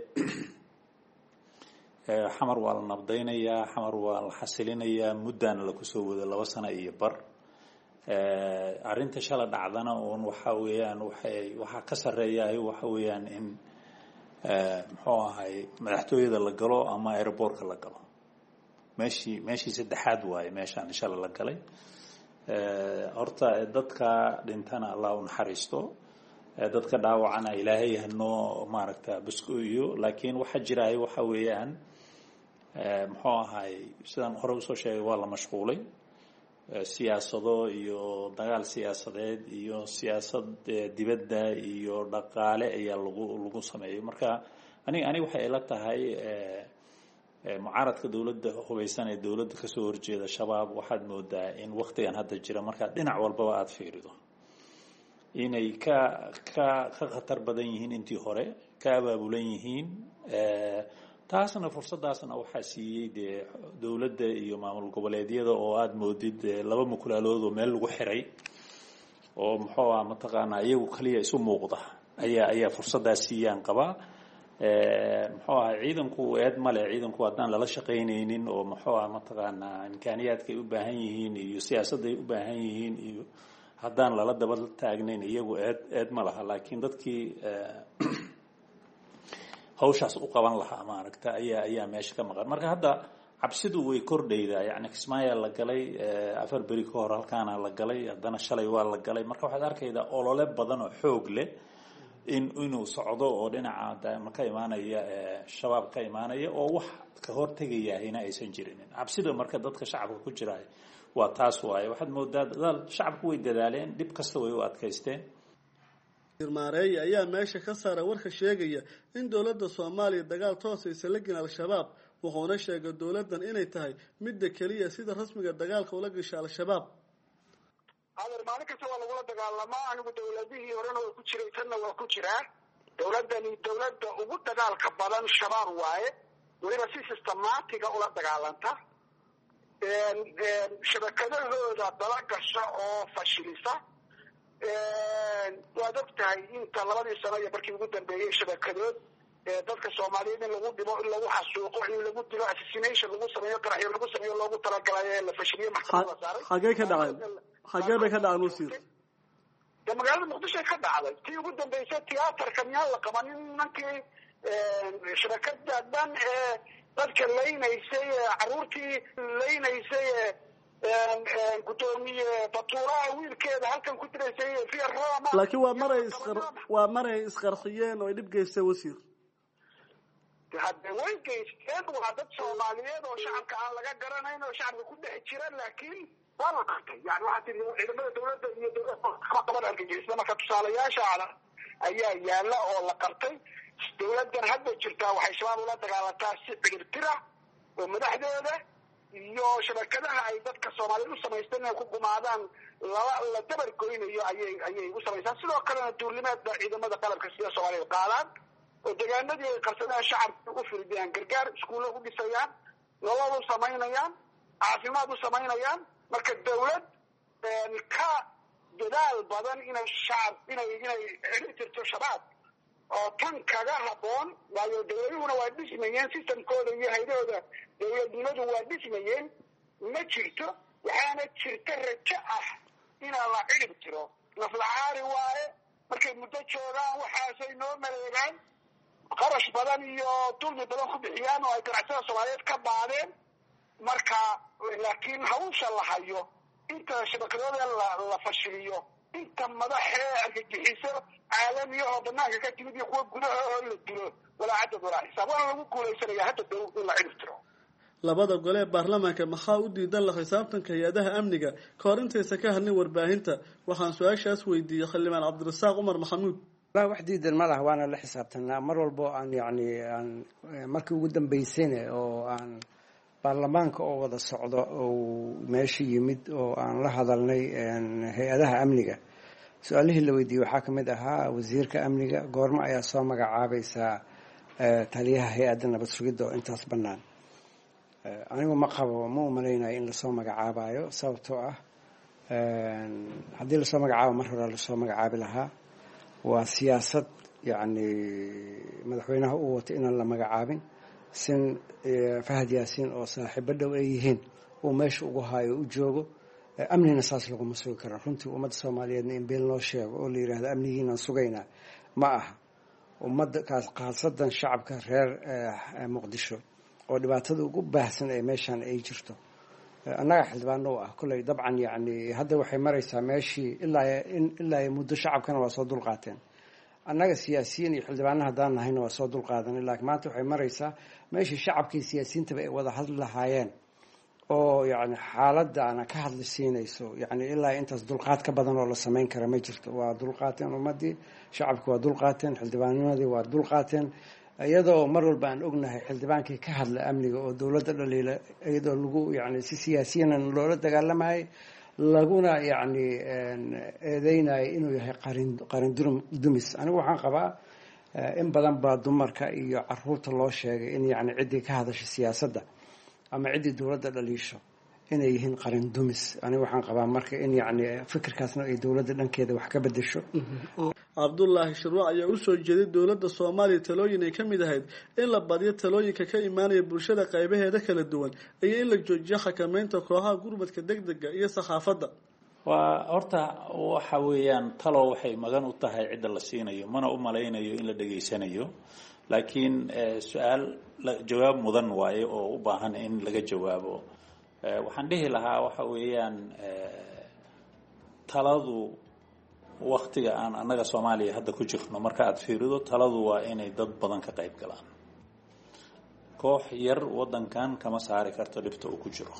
xamar waa la nabdaynayaa xamar waa la xasilinayaa muddaana laku soo wada laba sano iyo bar. arrinta shala dhacdana uun waxa weeyaan waxay waxaa ka sarreeyahay waxa weeyaan in muxuu ahay madaxtooyada la galo ama airportka la galo. meeshii meeshii saddexaad waaye meeshaan shala la galay. horta dadka dhintana allah u naxariisto dadka dhaawacana ilaahay hanoo maaragta basko-iyo laakiin waxaa jiraay waxa weeyaan muxuu ahay sidaan hore usoo sheegay waa la mashquulay siyaasado iyo dagaal siyaasadeed iyo siyaasad dibadda iyo dhaqaale ayaa lagu lagu sameeyay. marka aniga aniga waxay ila tahay mucaaradka dowladda hubaysan ee dowladda kasoo horjeeda shabaab waxaad moodaa in waktigan hadda jira markaad dhinac walbaba aada fiirido inay ka ka ka khatar badan yihiin intii hore ka abaabulan yihiin. taasna fursadaasna waxaa siiyey dee dowladda iyo maamul goboleedyada oo aada moodid laba mukulaalood oo meel lagu xiray oo muxuu ah mataqaanaa iyagu kaliya isu muuqda ayaa ayaa fursadaas siiyaan qabaa. muxuu ahay ciidanku eed male ciidanku haddaan lala shaqaynaynin oo muxuu ah mataqaanaa imkaaniyaadkay u baahan yihiin iyo siyaasadday u baahan yihiin iyo haddaan lala daba taagnayn iyagu eed eed ma laha laakiin dadkii hawshaas u qaban lahaa maaragta ayaa ayaa meesha ka maqan. marka hadda cabsidu way kordhaydaa yacni kismaayaa la galay afar beri ka hor halkaana la galay haddana shalay waa la galay. marka waxaad arkaydaa olole badan oo xoog leh in inuu socdo oo dhinaca ka imaanaya shabaab ka imaanaya oo wax ka hortegayahayna aysan jirinin. cabsida marka dadka shacabka ku jira waa taas waaye. waxaad moodaa dadaal shacabku way dadaaleen dhib kasta way u adkaysteen. maareey ayaa meesha ka saara warka sheegaya in dowladda Soomaaliya dagaal toos ay salagin al-shabaab wuxuuna sheegay dowladdan inay tahay midda kaliya sida rasmiga dagaalka ula gashay al-shabaab. adeer maalin kasta waa lagula dagaalamaa anigu dowladihii horena waa ku jiray tanna waa ku jiraa. dowladdani dowladda ugu dagaalka badan shabaab waaye weliba si systematiga ula dagaalanta shabakadahooda dala gasha oo fashilisa. waad og tahay inta labadii sano iyo markii ugu dambeeyey shabakadood dadka Soomaaliyeed in lagu dhibo in lagu xasuuqo in lagu dilo assassination lagu sameeyo qaraxyo lagu sameeyo loogu talagalay ee la fashiliyay maxkamadda saaray. xagee ka dhacay xagee bay ka dhacay musiir de magaalada Muqdisho ka dhacday tii ugu dambeysay tiyaatarka miyaan la qabanin ninkii shabakada dhan ee dadka leynaysay caruurtii leynaysay gudoomiye batuuraha wiilkeeda halkan ku diraysay via Roma. laakiin waa maray isqar waa maray isqarxiyeen oo ay dhib geystay wasiir hadda way geysteen waa dad Soomaaliyeed oo shacabka aan laga garanayn oo shacabka ku dhex jira laakiin waa la qabtay yani waxa tii ciidamada dawladda iyo dawladda qaban argagixisada marka tusaalayaasha ayaa yaala oo la qabtay dawladdan hadda jirta waxay shabaab ula dagaalantaa si cirtira oo madaxdeeda iyo shabakadaha ay dadka Soomaaliyeed u samaysteen ay ku gumaadaan la la dabar goynayo ayay ayay u samaystaan sidoo kalena duulimaadka ciidamada qalabka sida Soomaaliyeed qaadaan oo deegaanadii ay qarsadaan shacabka u firdiyaan gargaar iskuulo u dhisayaan nolol u samaynayaan caafimaad u samaynayaan marka dawlad ka dadaal badan inay shacab inay inay xiriirto shabaab oo tan kaga haboon waayo dawladuhuna waa dhismayeen systemkooda iyo haydooda dawladnimadu waa dhismayeen ma jirto waxaana jirta rajo ah inaa la cirib tiro naflacaari waaye markay muddo joogaan waxaasay noo maleegaan qarash badan iyo dulmi badan ku bixiyaan oo ay ganacsatada Soomaaliyeed ka baadeen marka laakiin hawsha la hayo inta shabakadooda la fashiliyo inta madaxee argagixiso caalamiga oo banaanka ka timid iyo kuwa gudaha oo la dilo walaa cadad walaa xisaab waa lagu guulaysanaya hadda dhow in la cirib tiro labada gole ee baarlamaanka maxaa u diidan la xisaabtanka hay-adaha amniga ka hor intaysa ka hadlin warbaahinta waxaan su-aashaas weydiiyey xildhibaan cabdirasaaq cumar maxamuud la wax diidan ma laha waana la xisaabtanaa mar walbo aan yacni aan markii ugu dambaysayna oo aan baarlamaanka oo wada socdo oo meesha yimid oo aan la hadalnay hay-adaha amniga su-aalihii la weydiiyey waxaa ka mid ahaa wasiirka amniga goormo ayaa soo magacaabaysaa taliyaha hay-adda nabad sugidda oo intaas bannaan anigu ma qabo ma u malaynayo in lasoo magacaabayo sababtoo ah haddii lasoo magacaabo mar hore lasoo magacaabi lahaa waa siyaasad yacni madaxweynaha u wata inaan la magacaabin sin Fahad Yaasiin oo saaxiibo dhow ay yihiin uu meesha ugu haayo u joogo amnina saas laguma sugi karo runtii ummadda Soomaaliyeedna in beel loo sheego oo la yiraahdo amnigiinaan sugaynaa ma aha ummadda kaas khaasadan shacabka reer Muqdisho oo dhibaatada ugu baahsan ee meeshan ay jirto annaga xildhibaano ah kulay dabcan yacni hadda waxay maraysaa meeshii ilaa ilaa muddo shacabkana waa soo dulqaateen annaga siyaasiyiin iyo xildhibaano haddaan nahayna waa soo dulqaadanay laakiin maanta waxay maraysaa meeshii shacabkii siyaasiyiintaba ay wada hadli lahaayeen oo yacni xaaladana ka hadli siinayso yacni ilaa intaas dulqaad ka badan oo la samayn kara ma jirto waa dulqaateen ummaddii shacabki waa dulqaateen xildhibaanimadii waa dulqaateen iyadoo mar walba aan ognahay xildhibaankii ka hadla amniga oo dowladda dhaliila iyadoo lagu yacni si siyaasiyana loola dagaalamayay laguna yacni eedeynayo inuu yahay qarin qarin dumis anigu waxaan qabaa in badan baa dumarka iyo caruurta loo sheegay in yacni ciddii ka hadasha siyaasadda ama ciddii dowladda dhaliisho inay yihiin qarin dumis anigu waxaan qabaa marka in yacni fikirkaasna ay dowladda dhankeeda wax ka bedesho cabdullaahi shirwac ayaa u soo jeeday dowladda Soomaaliya talooyin ay ka mid ahayd in la badiyo talooyinka ka imaanaya bulshada qaybaheeda kala duwan iyo in la joojiyo xakameynta kooxaha gurmadka degdega iyo saxaafadda waa horta waxa weeyaan talo waxay magan u tahay cidda la siinayo mana u malaynayo in la dhageysanayo laakiin su-aal jawaab mudan waaye oo u baahan in laga jawaabo waxaan dhihi lahaa waxa weeyaan taladu waqtiga aan annaga Soomaaliya hadda ku jirno marka aad fiirido taladu waa inay dad badan ka qayb galaan koox yar wadankan kama saari karto dhibta uu ku jiro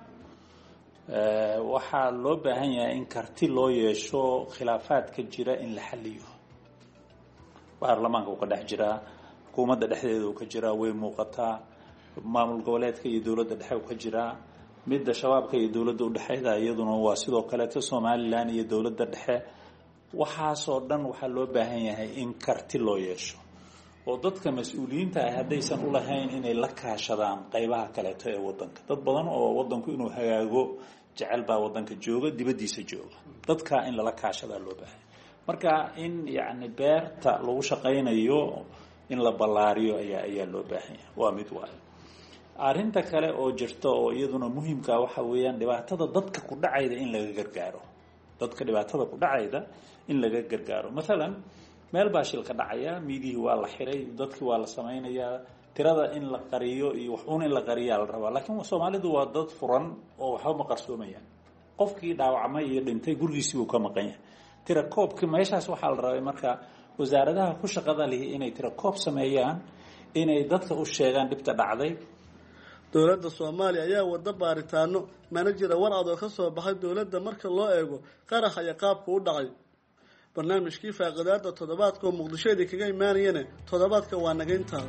waxaa loo baahan yahay in karti loo yeesho khilaafaadka jira in la xaliyo baarlamaanka uu ka dhex jiraa xukuumadda dhexdeeda uu ka jiraa way muuqataa maamul goboleedka iyo dowladda dhexe uu ka jiraa midda shabaabka iyo dowladda u dhexeeda iyaduna waa sidoo kaleeto Somaliland iyo dowladda dhexe waxaasoo dhan waxaa loo baahan yahay in karti loo yeesho oo dadka mas-uuliyiinta ah haddaysan u lahayn inay la kaashadaan qaybaha kaleeto ee wadanka dad badan oo wadanku inuu hagaago jecel baa wadanka jooga dibaddiisa jooga dadka in lala kaashadaa loo baahan marka in yacni beerta lagu shaqaynayo in la ballaariyo ayaa ayaa loo baahan yahay waa mid waayo arrinta kale oo jirta oo iyaduna muhiimka waxa weeyaan dhibaatada dadka ku dhacayda in laga gargaaro dadka dhibaatada ku dhacayda in laga gargaaro maalan meel baa shil ka dhacaya miidihii waa la xiray dadkii waa la samaynayaa tirada in la qariyo iyo wax uun in la qariyaa la rabaa laakiin soomaalidu waa dad furan oo waxba ma qarsoomayaan qofkii dhaawacmay iyo dhintay gurigiisii uu ka maqan yahay tira koobka meeshaas waxaa la rabay marka wasaaradaha ku shaqada leh inay tira koob sameeyaan inay dadka u sheegaan dhibta dhacday dowladda Soomaaliya ayaa wada baaritaano manager war cad oo ka soo baxay dowladda marka loo eego qarax iyo qaabka u dhacay barnaamijkii faaqidaada toddobaadka oo Muqdisho kaga imaanayeen toddobaadka waa naga intaa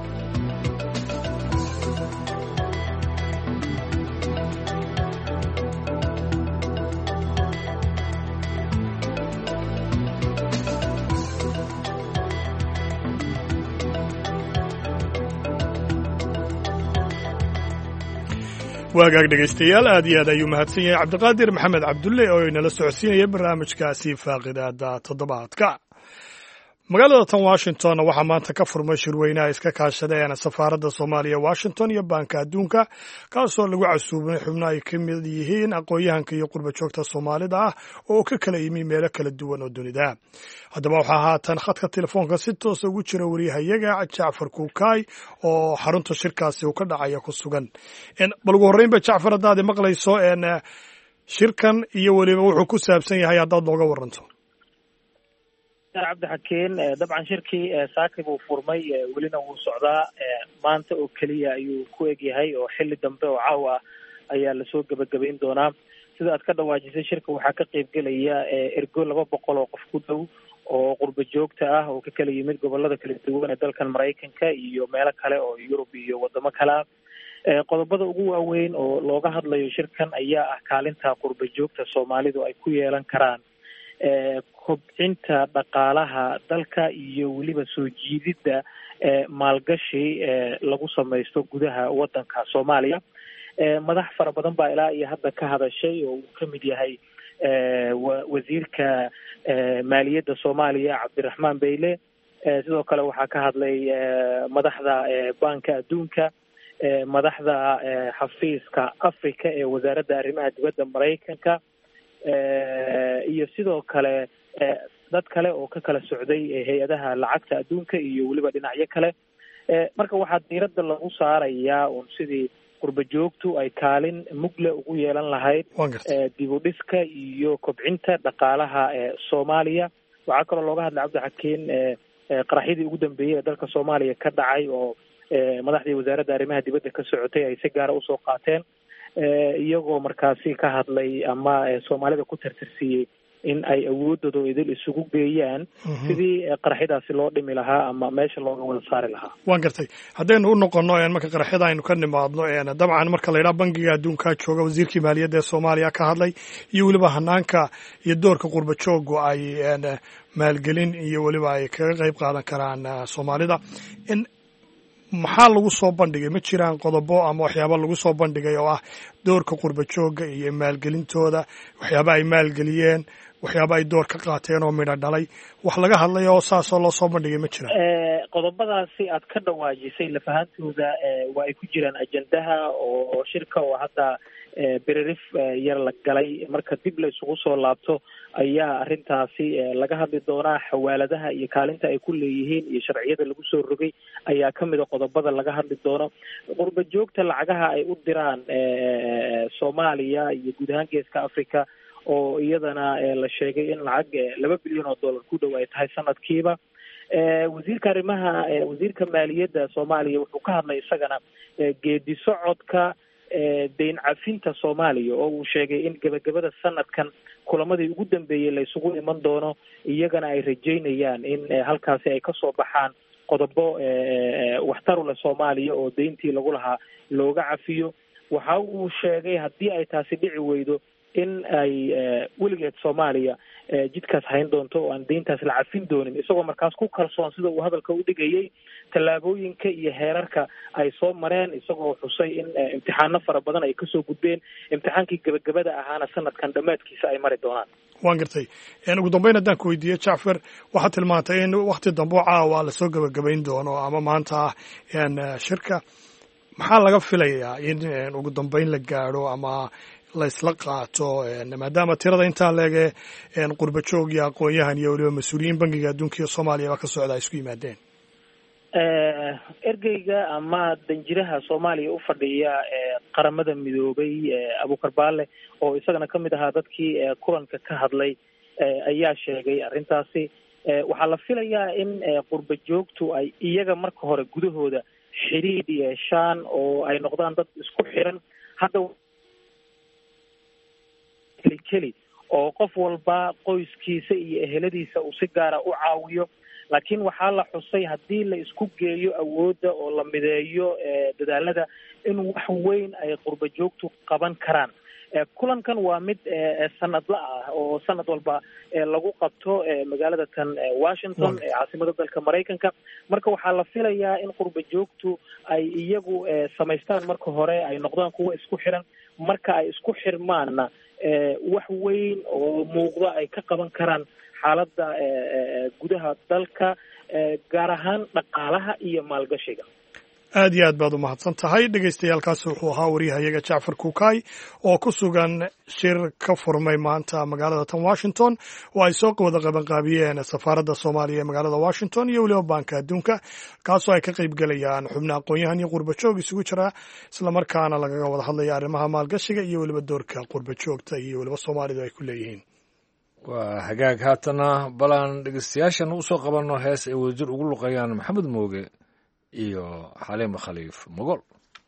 waagaag dhegaystayaal aad iyo aad ayuu mahadsan yahay cabdiqaadir maxamed cabdulle oo inala socodsiinaya barnaamijkaasi faaqidaada toddobaadka magaalada tan washington waxaa maanta ka furmay shirweynaha iska kaashadeen safaaradda soomaaliya washington iyo baanka adduunka kaasoo lagu casuubay xubno ay ka mid yihiin aqoon-yahanka iyo qurba joogta soomaalida ah oo ka kala yimi meelo kala duwan oo dunida haddaba waxaa haatan khadka telefoonka si toosa ugu jira wariyahayaga jacfar kuukaay oo xarunta shirkaasi uu ka dhacaya ku sugan bal ugu horreynba jacfar haddaad maqlayso shirkan iyo weliba wuxuu ku saabsan yahay haddaad nooga waranto cabdixakeen dabcan shirkii saakib uu furmay welina wuu socdaa maanta oo keliya ayuu ku egyahay oo xilli dambe oo caawa ah ayaa lasoo gebagabayn doonaa sida aad ka dhawaajisay shirka waxaa ka qaybgelaya ergo laba boqol oo qof ku dhow oo qurba joogta ah oo ka kala yimid gobolada kala duwan ee dalkan Maraykanka iyo meelo kale oo Yurub iyo wadamo kale ah qodobada ugu waaweyn oo looga hadlayo shirkan ayaa ah kaalinta qurba joogta Soomaalidu ay ku yeelan karaan kobcinta dhaqaalaha dalka iyo weliba soo jiididda maalgashi lagu samaysto gudaha wadanka Soomaaliya madax fara badan baa ilaa iyo hadda ka hadashay oo uu ka mid yahay wasiirka maaliyadda Soomaaliya Cabdiraxmaan Beyle sidoo kale waxaa ka hadlay madaxda baanka adduunka madaxda xafiiska Afrika ee wasaaradda arrimaha dibadda Maraykanka iyo sidoo kale dad kale oo ka kala socday hay-adaha lacagta adduunka iyo weliba dhinacyo kale marka waxaa diiradda lagu saarayaa un sidii qurba joogtu ay kaalin mugle ugu yeelan lahayd dib u dhiska iyo kobcinta dhaqaalaha Soomaaliya waxaa kaloo looga hadlay cabdixakeen qaraxyadii ugu dambeeyey ee dalka Soomaaliya ka dhacay oo madaxdii wasaaradda arrimaha dibadda ka socotay ay si gaara usoo qaateen iyagoo markaasi ka hadlay ama Soomaalida ku tartarsiiyey in ay awoodooda idil isugu geeyaan sidii qaraxyadaasi loo dhimi lahaa ama meesha looga wada saari lahaa waan gartay haddaynu u noqono marka qaraxyada aynu ka nimaadno dabcan marka la yidhaha bangiga adduunka jooga wasiirkii maaliyadda ee Soomaaliya ka hadlay iyo weliba hanaanka iyo doorka qurba joogu ay maalgelin iyo weliba ay kaga qayb qaadan karaan Soomaalida in maxaa lagu soo bandhigay ma jiraan qodobo ama waxyaaba lagu soo bandhigay oo ah doorka qurba jooga iyo maalgelintooda waxyaaba ay maalgeliyeen waxyaaba ay door ka qaateen oo midho dhalay wax laga hadlay oo saasoo loo soo bandhigay ma jiraan qodobadaasi aad ka dhawaajisay lafahantooda waa ay ku jiraan ajendaha oo shirka oo hadda bererif yar la galay marka dib la isugu soo laabto ayaa arrintaasi laga hadli doonaa xawaaladaha iyo kaalinta ay ku leeyihiin iyo sharciyada lagu soo rogay ayaa ka mid a qodobada laga hadli doono qurba joogta lacagaha ay u diraan Soomaaliya iyo guud ahaan geeska Afrika oo iyadana la sheegay in lacag laba bilyan oo dollar ku dhow ay tahay sanadkiiba wasiirka arrimaha wasiirka maaliyadda Soomaaliya wuxuu ka hadlay isagana geedi socodka deyn cafinta Soomaaliya oo uu sheegay in gabagabada sanadkan kulamadii ugu dambeeyay la isugu iman doono iyagana ay rajeynayaan in halkaasi ay ka soo baxaan qodobo waxtar u leh Soomaaliya oo deyntii lagu lahaa looga cafiyo waxa uu sheegay haddii ay taasi dhici weydo in ay weligeed Soomaaliya jidkaas hayn doonto oo aan deyntaas la cafin doonin isagoo markaas ku kalsoon sida uu hadalka u dhigayay tallaabooyinka iyo heerarka ay soo mareen isagoo xusay in imtixaano fara badan ay kasoo gudbeen imtixaankii gabagabada ahaana sanadkan dhammaadkiisa ay mari doonaan waan gartay ugu dambeyn haddaan ku weydiiye Jacfar waxaad tilmaantay in wakti dambe oo caawa lasoo gabagabayn doono ama maanta ah shirka maxaa laga filayaa in ugu dambeyn la gaadho ama la isla qaato maadaama tirada intaa leege qurba joog iyo aqoon-yahan iyo weliba mas-uuliyiin bangiga adduunka iyo Soomaaliya ka socda isku yimaadeen ergeyga ama danjiraha soomaaliya u fadhiya qaramada midoobay abuukar baale oo isagana kamid ahaa dadkii kulanka ka hadlay ayaa sheegay arrintaasi. waxaa la filayaa in qurba joogtu ay iyaga marka hore gudahooda xiriir yeeshaan oo ay noqdaan dad isku xiran. hadda keli keli oo qof walba qoyskiisa iyo eheladiisa uu si gaara u caawiyo, laakiin waxaa la xusay haddii la isku geeyo awoodda oo la mideeyo dadaalada in wax weyn ay qurba joogtu qaban karaan. kulankan waa mid sanadla ah oo sanad walba lagu qabto magaalada tan Washington ee caasimada dalka Mareykanka. marka waxaa la filayaa in qurba joogtu ay iyagu samaystaan marka hore ay noqdaan kuwa isku xiran. marka ay isku xirmaanna wax weyn oo muuqda ay ka qaban karaan xaaladda gudaha dalka, gaar ahaan dhaqaalaha iyo maalgashiga. aad iyo aad baad u mahadsan tahay dhegaystayaaalkaasi wuxuu ahaa waryahayaga jacfar kuukay oo ku sugan shir ka furmay maanta magaalada tan Washington oo ay soo wada qabanqaabiyeen safaaradda Soomaaliya ee magaalada Washington iyo waliba Banka Adduunka, kaasoo ay ka qayb galayaan xubno aqoon-yahan iyo qurba joog isugu jira, isla markaana lagaga wada hadlaya arrimaha maalgashiga iyo waliba doorka qurba joogta iyo waliba Soomaalidu ay ku leeyihiin. waa hagaag haatana balaan dhegeystayaashan u soo qabanno hees ay wadajir ugu luqayaan maxamed mooge iyo xaliimo khaliif mogol.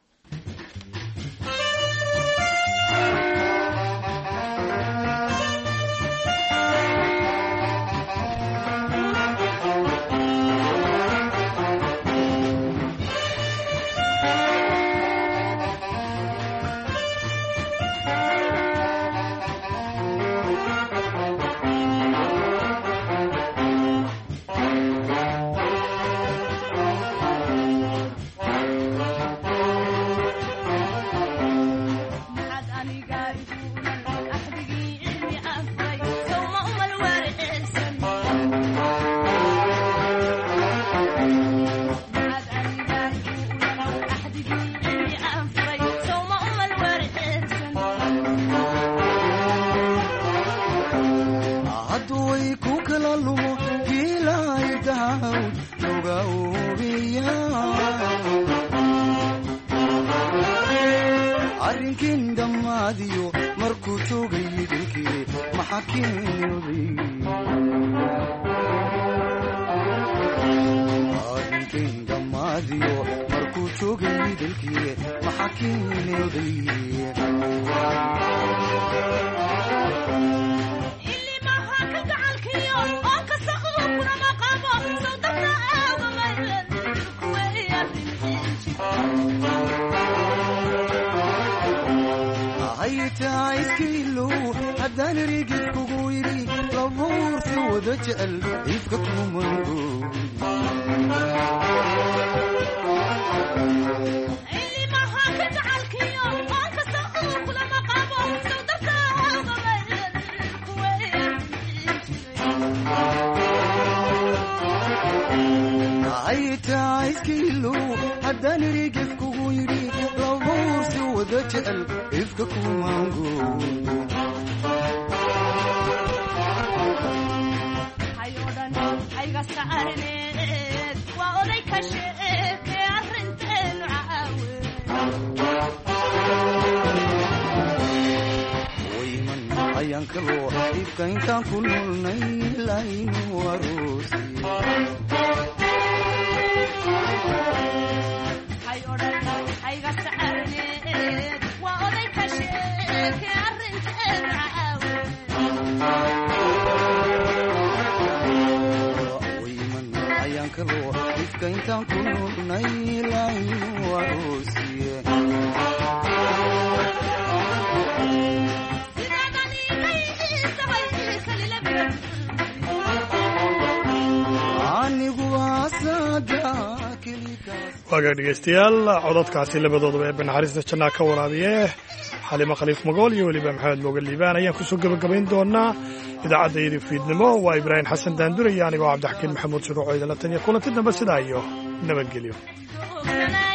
waagaa dhegeystayaal codadkaasi labadoodaba ee banaxariista jannaa ka waraabiye xaliimo khaliif magool iyo weliba maxamed mooge liibaan ayaan kusoo gebagabayn doonaa idaacaddayadii fiidnimo. waa ibraahim xasan daandure iyo anigoo cabdixakiin maxamuud shuruuco idinla tan iyo kulanti dambe sidaa iyo nabadgelyo.